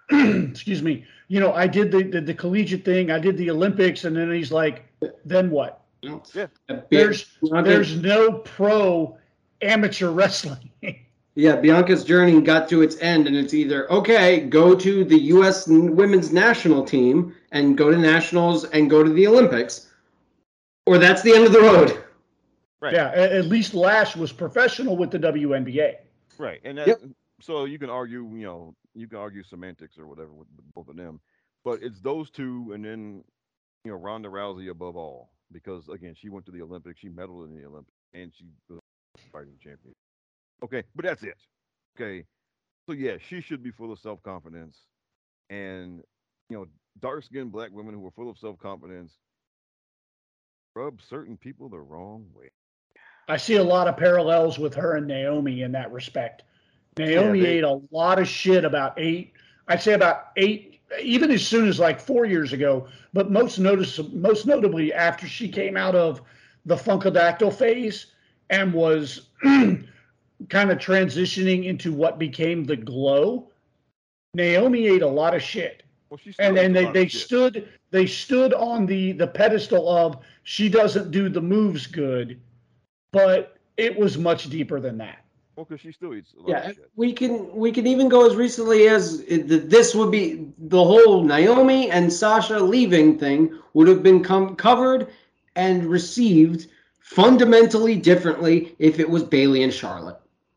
excuse me, I did the collegiate thing, I did the Olympics, and then he's like, then what? Yeah. There's no pro amateur wrestling. Yeah, Bianca's journey got to its end, and it's either, okay, go to the U.S. women's national team and go to nationals and go to the Olympics, or that's the end of the road. Right. Yeah, at least Lash was professional with the WNBA. Right, and so you can argue, you can argue semantics or whatever with both of them, but it's those two, and then Ronda Rousey above all, because again, she went to the Olympics, she medaled in the Olympics, and she was fighting champion. Okay, but that's it. Okay, so yeah, she should be full of self-confidence, and dark-skinned black women who are full of self-confidence rub certain people the wrong way. I see a lot of parallels with her and Naomi in that respect. Naomi ate a lot of shit about eight, even as soon as like 4 years ago, but most notably after she came out of the Funkadactyl phase and was kind of transitioning into what became the Glow. Naomi ate a lot of shit. Well, and they stood on the pedestal of she doesn't do the moves good, but it was much deeper than that. Well, because she still eats a lot of shit. We can even go as recently as this would be the whole Naomi and Sasha leaving thing would have been covered and received fundamentally differently if it was Bayley and Charlotte.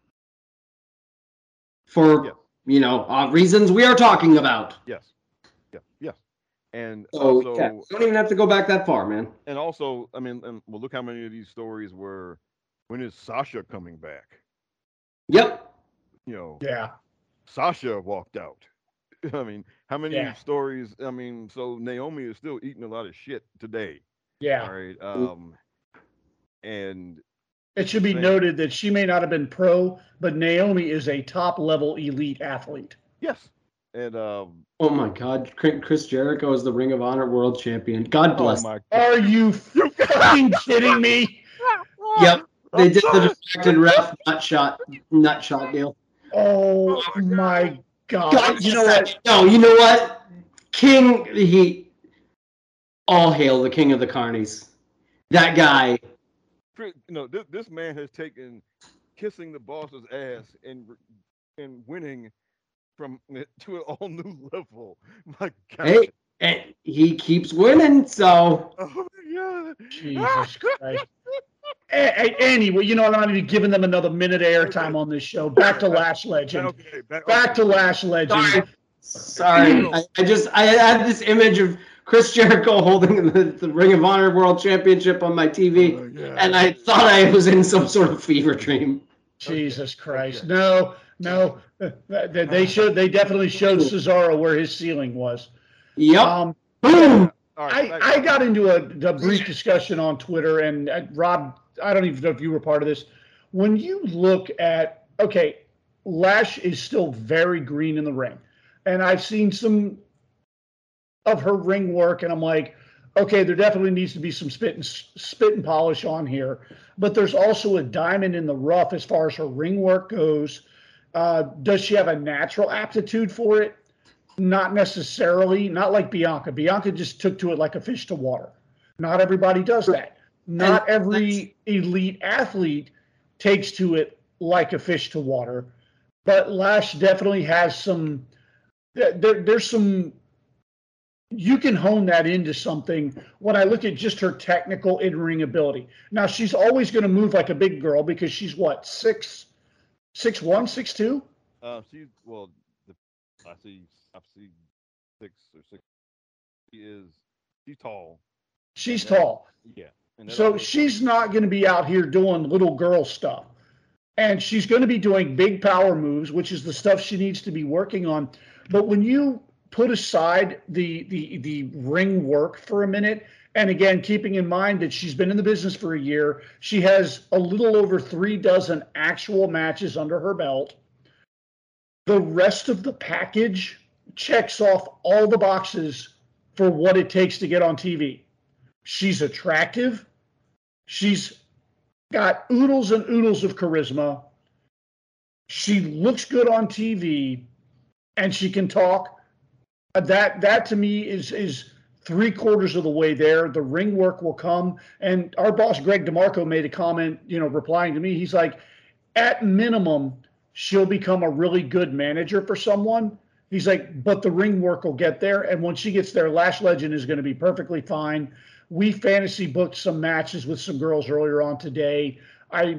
For reasons we are talking about. Yes. And so, also, don't even have to go back that far, man. And also, look how many of these stories were, when is Sasha coming back? Yep. Sasha walked out. How many stories? So Naomi is still eating a lot of shit today. Yeah. All right. And it should be noted that she may not have been pro, but Naomi is a top-level elite athlete. Yes. And oh my God, Chris Jericho is the Ring of Honor World Champion. God bless. Oh my God. Are you fucking kidding me? Yep. They did the distracted ref nut shot deal. Oh my God. You know what? No, you know what? All hail the king of the carnies. That guy. This man has taken kissing the boss's ass and winning to an all new level. My God. Hey, and he keeps winning, so. Oh my God. Jesus Christ. Anyway, I'm not even giving them another minute of airtime on this show. Back to Lash Legend. Back to Lash Legend. Sorry. I had this image of Chris Jericho holding the Ring of Honor World Championship on my TV, and I thought I was in some sort of fever dream. Jesus Christ. Okay. No. They definitely showed Cesaro where his ceiling was. Yep. Boom. I got into a brief discussion on Twitter, and Rob, I don't even know if you were part of this. When you look at, Lash is still very green in the ring. And I've seen some of her ring work, and I'm like, okay, there definitely needs to be some spit and polish on here. But there's also a diamond in the rough as far as her ring work goes. Does she have a natural aptitude for it? Not necessarily. Not like Bianca. Bianca just took to it like a fish to water. Not everybody does that. Not every elite athlete takes to it like a fish to water. But Lash definitely has some. There's some. You can hone that into something when I look at just her technical in-ring ability. Now, she's always going to move like a big girl because she's what, 6'1", 6'2"? I see 6 or 6. She's tall. She's tall. Yeah. So she's not going to be out here doing little girl stuff. And she's going to be doing big power moves, which is the stuff she needs to be working on. But when you put aside the ring work for a minute, and again, keeping in mind that she's been in the business for a year, she has a little over 36 actual matches under her belt. The rest of the package checks off all the boxes for what it takes to get on TV. She's attractive. She's got oodles and oodles of charisma. She looks good on TV, and she can talk That to me is 3/4 of the way there. The ring work will come. And our boss, Greg DeMarco, made a comment, replying to me. He's like, at minimum, she'll become a really good manager for someone. He's like, but the ring work will get there. And when she gets there, Lash Legend is going to be perfectly fine. We fantasy booked some matches with some girls earlier on today. I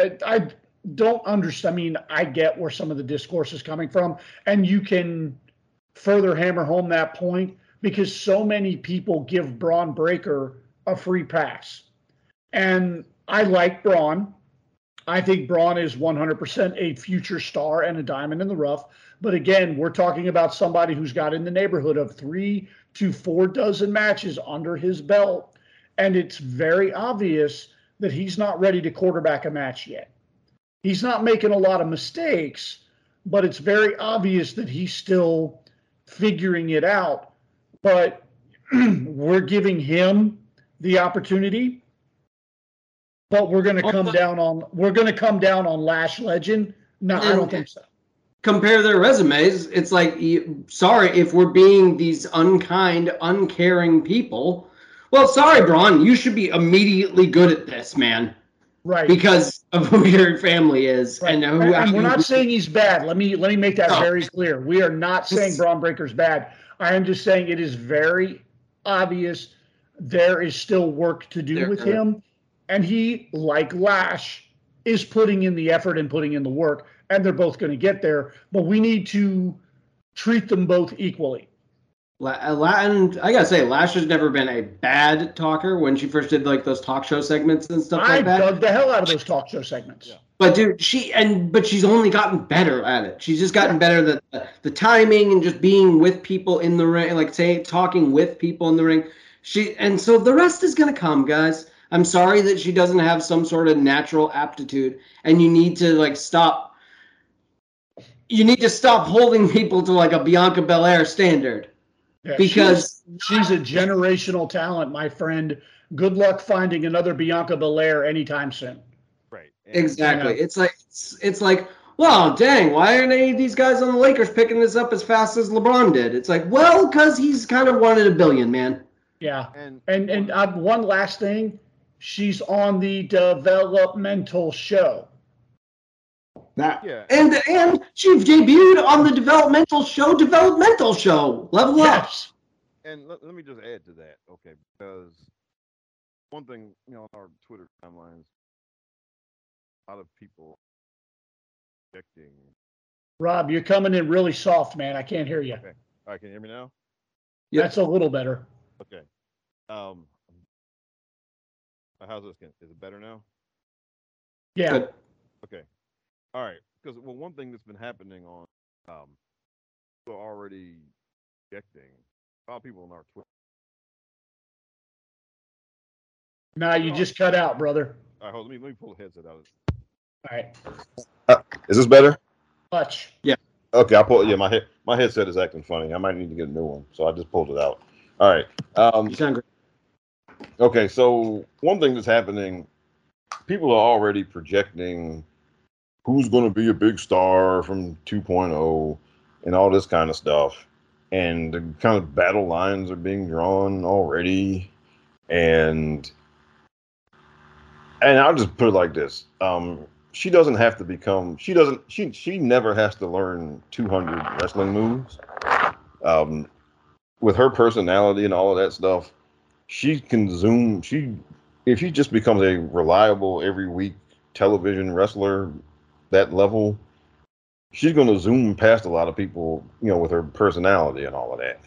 don't understand. I mean, I get where some of the discourse is coming from. And you can further hammer home that point because so many people give Braun Breaker a free pass. And I like Braun. I think Braun is 100% a future star and a diamond in the rough. But again, we're talking about somebody who's got in the neighborhood of 3 to 4 dozen matches under his belt. And it's very obvious that he's not ready to quarterback a match yet. He's not making a lot of mistakes, but it's very obvious that he's still figuring it out. But we're giving him the opportunity. But we're going to come down on Lash Legend. No, I don't think so. Compare their resumes. It's like, sorry if we're being these unkind, uncaring people. Well, sorry, Braun, you should be immediately good at this, man. Right. Because of who your family is. Right. And we're not saying he's bad. Let me make that very clear. We are not saying Braun Breaker's bad. I am just saying it is very obvious there is still work to do with him. And he, like Lash, is putting in the effort and putting in the work. And they're both going to get there. But we need to treat them both equally. And I got to say, Lash has never been a bad talker when she first did like those talk show segments and stuff like that. I dug the hell out of those talk show segments. Yeah. But dude, she's only gotten better at it. She's just gotten better at the timing and just being with people in the ring, like talking with people in the ring. And so the rest is going to come, guys. I'm sorry that she doesn't have some sort of natural aptitude, and you need to stop. You need to stop holding people to like a Bianca Belair standard. Yeah, because she's a generational talent, my friend. Good luck finding another Bianca Belair anytime soon. Right. Exactly. It's like, well, dang, why aren't any of these guys on the Lakers picking this up as fast as LeBron did? It's like, well, because he's kind of wanted $1 billion, man. Yeah. And one last thing. She's on the developmental show. And she debuted on the developmental show. Level up. And let me just add to that, okay? Because one thing, on our Twitter timelines, a lot of people projecting. Rob, you're coming in really soft, man. I can't hear you. Okay. All right, can you hear me now? Yep. That's a little better. Okay. How's this? Is it better now? Yeah. Good. Okay. All right. Because one thing that's been happening on, people are already projecting. A lot of people on our Twitter. Nah, you just cut out, brother. All right, hold on. Let me pull the headset out. All right. Is this better? Much. Yeah. Okay, I pulled. Yeah, my headset is acting funny. I might need to get a new one, so I just pulled it out. All right. You sound great. Okay, so one thing that's happening, people are already projecting who's going to be a big star from 2.0 and all this kind of stuff. And the kind of battle lines are being drawn already. And I'll just put it like this. She doesn't have to become, she never has to learn 200 wrestling moves. With her personality and all of that stuff, she can zoom. If she just becomes a reliable every week television wrestler, that level, she's going to zoom past a lot of people, with her personality and all of that.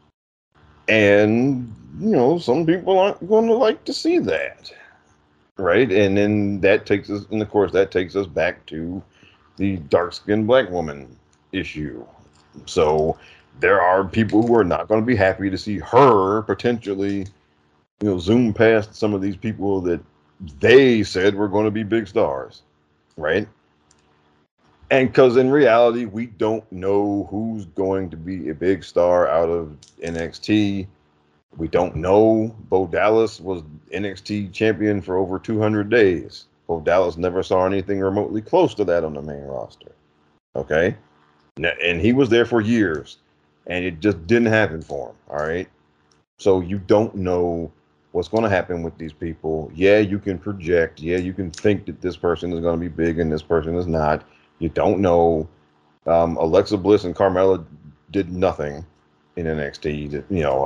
And, some people aren't going to like to see that. Right. And then that takes us back to the dark-skinned black woman issue. So there are people who are not going to be happy to see her potentially, zoom past some of these people that they said were going to be big stars. Right. And because in reality, we don't know who's going to be a big star out of NXT. We don't know. Bo Dallas was NXT champion for over 200 days. Bo Dallas never saw anything remotely close to that on the main roster. Okay? And he was there for years. and it just didn't happen for him. All right, so you don't know what's going to happen with these people. Yeah, you can project. Yeah, you can think that this person is going to be big and this person is not. You don't know. Alexa Bliss and Carmella did nothing in NXT,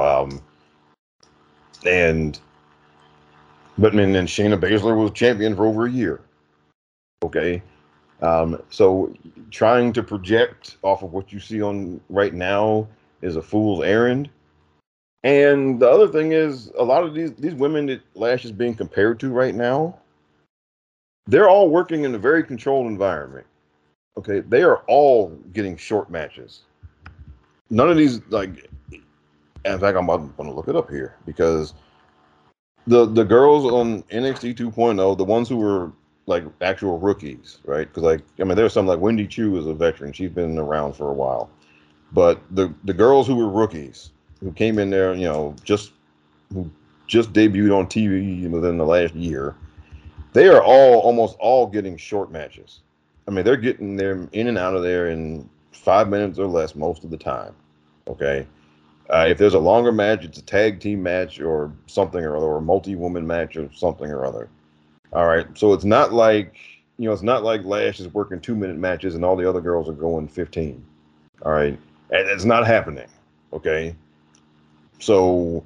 but then Shayna Baszler was champion for over a year. Okay, so trying to project off of what you see on right now is a fool's errand. And the other thing is, a lot of these women that Lash is being compared to right now, they're all working in a very controlled environment. Okay, they are all getting short matches. None of these, like, in fact, I'm going to look it up here because the girls on NXT 2.0, the ones who were like actual rookies, right? Because there's some like Wendy Chu is a veteran; she's been around for a while. But the girls who were rookies, who came in there, who just debuted on TV within the last year, they are almost all getting short matches. I mean, they're getting them in and out of there in 5 minutes or less most of the time. Okay, if there's a longer match, it's a tag team match or something or other, or a multi-woman match or something or other. All right, so it's not like Lash is working 2-minute matches and all the other girls are going 15. All right, and it's not happening. Okay. So,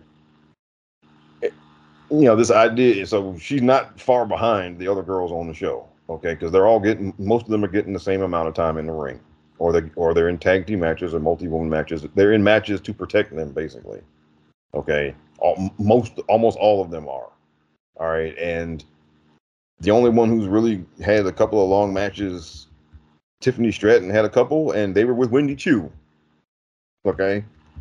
this idea, so she's not far behind the other girls on the show, okay? Because most of them are getting the same amount of time in the ring, or they're in tag team matches or multi-woman matches. They're in matches to protect them, basically, okay? Almost all of them are, all right? And the only one who's really had a couple of long matches, Tiffany Stratton had a couple, and they were with Wendy Chu, okay?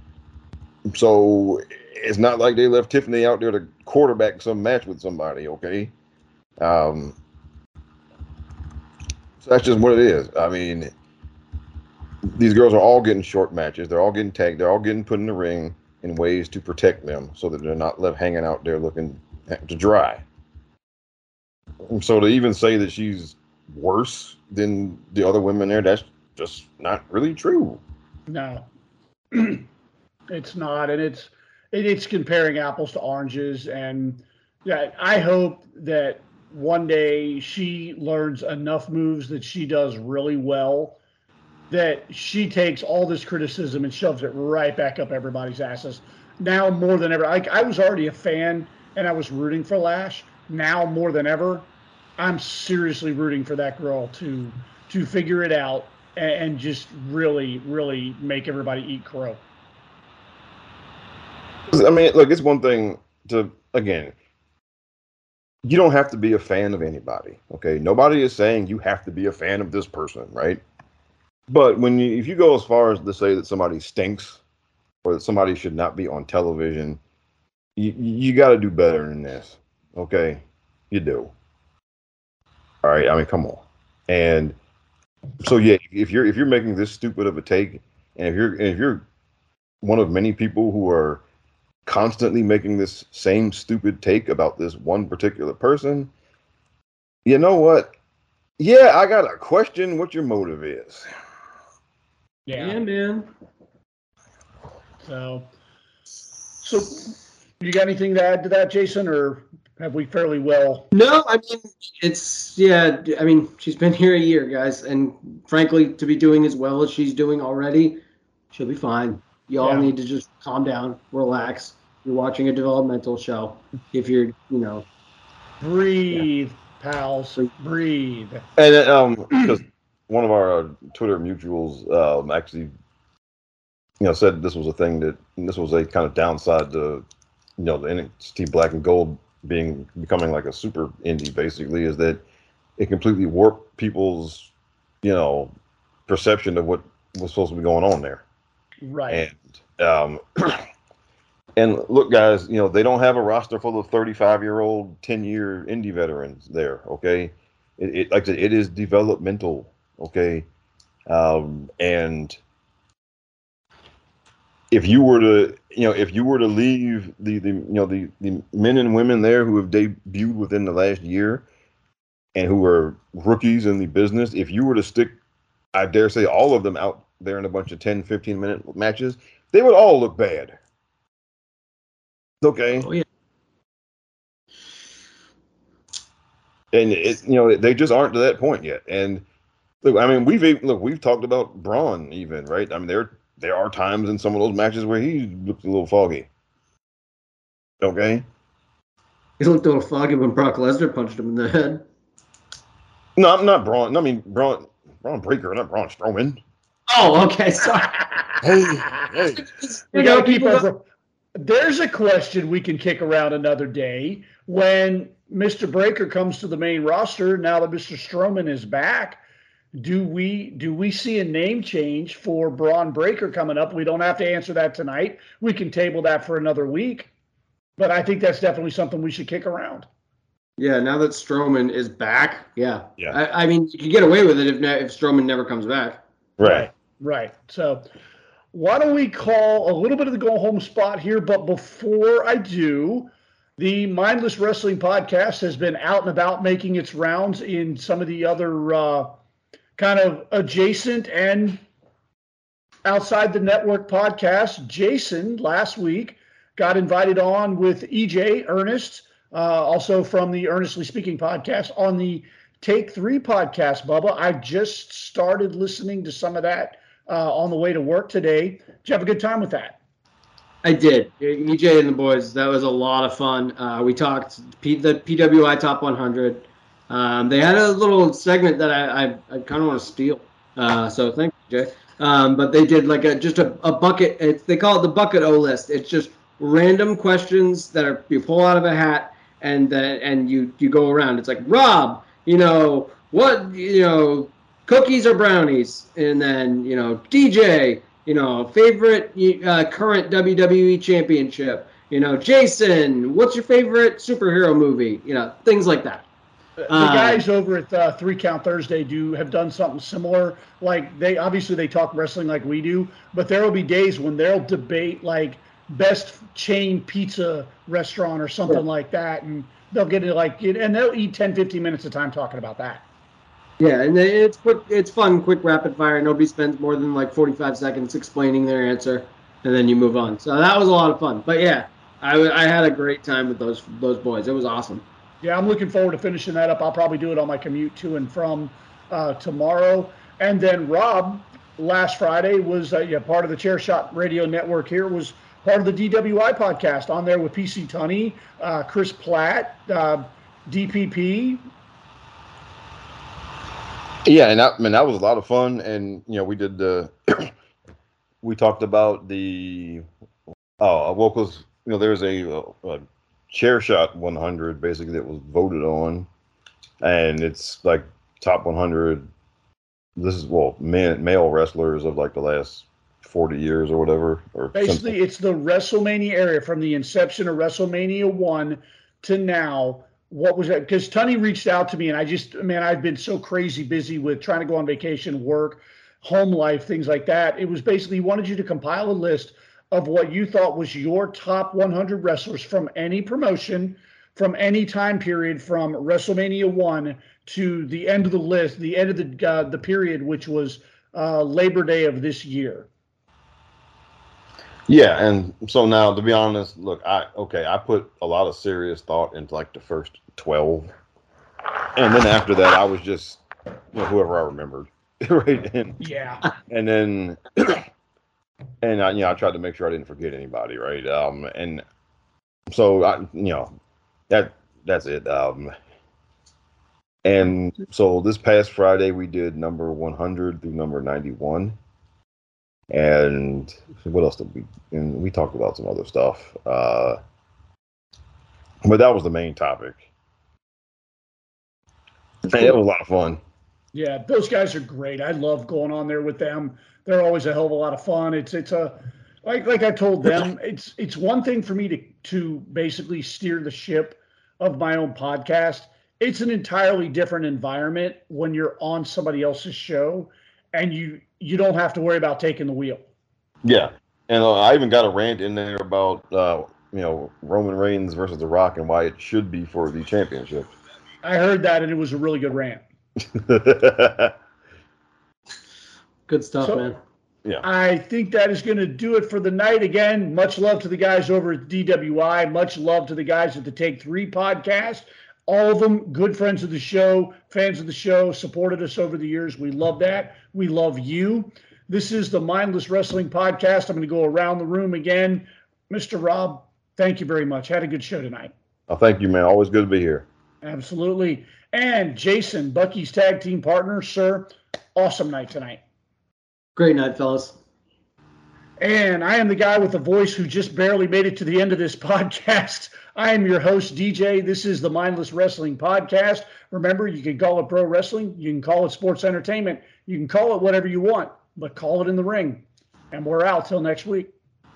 So it's not like they left Tiffany out there to quarterback some match with somebody, okay? So that's just what it is. I mean, these girls are all getting short matches. They're all getting tagged. They're all getting put in the ring in ways to protect them so that they're not left hanging out there looking to dry. So to even say that she's worse than the other women there, that's just not really true. No. It's not, and it's comparing apples to oranges. And yeah, I hope that one day she learns enough moves that she does really well, that she takes all this criticism and shoves it right back up everybody's asses. Now more than ever, I was already a fan and I was rooting for Lash. Now more than ever, I'm seriously rooting for that girl to figure it out and just really, really make everybody eat crow. I mean, look, it's one thing to, again, you don't have to be a fan of anybody, okay? Nobody is saying you have to be a fan of this person, right? But if you go as far as to say that somebody stinks or that somebody should not be on television, you got to do better than this, okay? You do. All right, I mean, come on. And so yeah, if you're making this stupid of a take, and if you're one of many people who are constantly making this same stupid take about this one particular person, you know what? Yeah, I gotta question what your motive is. Yeah, man. So you got anything to add to that, Jason, or have we fairly well? No, I mean, she's been here a year, guys, and frankly, to be doing as well as she's doing already, she'll be fine. Y'all need to just calm down, relax. You're watching a developmental show. If you're, breathe, pals, breathe. And because one of our Twitter mutuals actually, said this was a thing that this was a kind of downside to, the NXT Black and Gold becoming like a super indie. Basically, is that it completely warped people's, perception of what was supposed to be going on there. Right. And look, guys, they don't have a roster full of 35-year-old, 10-year indie veterans there. Okay, it like I said, it is developmental. Okay, and if you were to leave the men and women there who have debuted within the last year and who are rookies in the business, if you were to stick, I dare say, all of them out there in a bunch of 10, 15-minute matches, they would all look bad. Okay. Oh, yeah. And they just aren't to that point yet. And look, I mean, we've talked about Braun even, right? I mean, there are times in some of those matches where he looks a little foggy. Okay. He looked a little foggy when Brock Lesnar punched him in the head. No, I'm not Braun. No, I mean Braun Breaker, not Braun Strowman. Oh, okay. Sorry. Hey. We got to keep our. There's a question we can kick around another day when Mr. Breaker comes to the main roster. Now that Mr. Strowman is back, do we see a name change for Braun Breaker coming up? We don't have to answer that tonight. We can table that for another week. But I think that's definitely something we should kick around. Yeah, now that Strowman is back, yeah. I mean, you could get away with it if Strowman never comes back. Right. So why don't we call a little bit of the go-home spot here? But before I do, the Mindless Wrestling Podcast has been out and about making its rounds in some of the other kind of adjacent and outside the network podcasts. Jason, last week, got invited on with EJ Ernest, also from the Earnestly Speaking podcast, on the Take 3 podcast, Bubba. I just started listening to some of that on the way to work today. Did you have a good time with that? I did. EJ and the boys, that was a lot of fun. We talked the PWI Top 100. They had a little segment that I kind of want to steal. So thank you, Jay. But they did like just a bucket. They call it the Bucket O list. It's just random questions that you pull out of a hat and you go around. It's like, Rob, cookies or brownies? And then, DJ, favorite current WWE championship. Jason, what's your favorite superhero movie? Things like that. The guys over at 3 Count Thursday have done something similar. Like they talk wrestling like we do, but there will be days when they'll debate like best chain pizza restaurant or something like that, and they'll get it and they'll eat 10, 15 minutes of time talking about that. Yeah, and it's quick, it's fun, quick rapid fire. Nobody spends more than like 45 seconds explaining their answer, and then you move on. So that was a lot of fun. But yeah, I had a great time with those boys. It was awesome. Yeah, I'm looking forward to finishing that up. I'll probably do it on my commute to and from tomorrow. And then Rob, last Friday, was part of the Chair Shot Radio Network here, was part of the DWI podcast on there with PC Tunney, Chris Platt, DPP. Yeah, and that was a lot of fun. And, we did we talked about the, because, there's a Chair Shot 100 basically that was voted on, and it's like top 100. This is male wrestlers of like the last 40 years or whatever. Or basically, it's the WrestleMania area from the inception of WrestleMania 1 to now. What was that? Because Tunney reached out to me, and I've been so crazy busy with trying to go on vacation, work, home life, things like that. It was basically, he wanted you to compile a list of what you thought was your top 100 wrestlers from any promotion, from any time period, from WrestleMania 1 to the end of the list, the end of the period, which was Labor Day of this year. Yeah, and so now, to be honest, look, I put a lot of serious thought into like the first 12, and then after that, I was just whoever I remembered, right? And then and I tried to make sure I didn't forget anybody, right? And so that's it. And so this past Friday we did number 100 through number 91. And what else did we talked about some other stuff. But that was the main topic. And it was a lot of fun. Yeah, those guys are great. I love going on there with them. They're always a hell of a lot of fun. It's a like I told them, it's one thing for me to basically steer the ship of my own podcast. It's an entirely different environment when you're on somebody else's show and you don't have to worry about taking the wheel. Yeah. And I even got a rant in there about, Roman Reigns versus The Rock and why it should be for the championship. I heard that, and it was a really good rant. Good stuff, man. Yeah. I think that is going to do it for the night. Again, much love to the guys over at DWI. Much love to the guys at the Take 3 podcast. All of them good friends of the show, fans of the show, supported us over the years. We love that. We love you. This is the Mindless Wrestling Podcast. I'm going to go around the room again. Mr. Rob, thank you very much. Had a good show tonight. Oh, thank you, man. Always good to be here. Absolutely. And Jason, Bucky's tag team partner, sir, awesome night tonight. Great night, fellas. And I am the guy with the voice who just barely made it to the end of this podcast. I am your host, DJ. This is the Mindless Wrestling Podcast. Remember, you can call it pro wrestling. You can call it sports entertainment. You can call it whatever you want, but call it in the ring. And we're out till next week.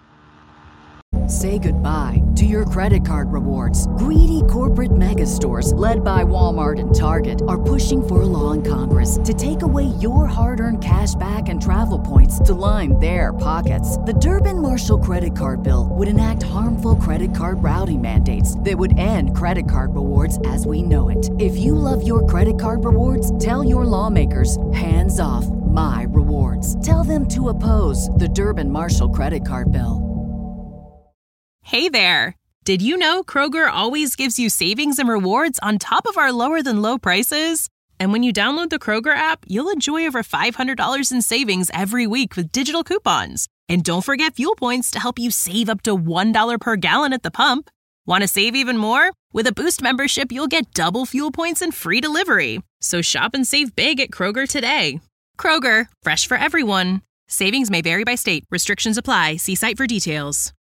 Say goodbye to your credit card rewards. Greedy corporate mega stores, led by Walmart and Target, are pushing for a law in Congress to take away your hard-earned cash back and travel points to line their pockets. The Durbin-Marshall credit card bill would enact harmful credit card routing mandates that would end credit card rewards as we know it. If you love your credit card rewards, tell your lawmakers, hands off my rewards. Tell them to oppose the Durbin-Marshall credit card bill. Hey there! Did you know Kroger always gives you savings and rewards on top of our lower-than-low prices? And when you download the Kroger app, you'll enjoy over $500 in savings every week with digital coupons. And don't forget fuel points to help you save up to $1 per gallon at the pump. Want to save even more? With a Boost membership, you'll get double fuel points and free delivery. So shop and save big at Kroger today. Kroger, fresh for everyone. Savings may vary by state. Restrictions apply. See site for details.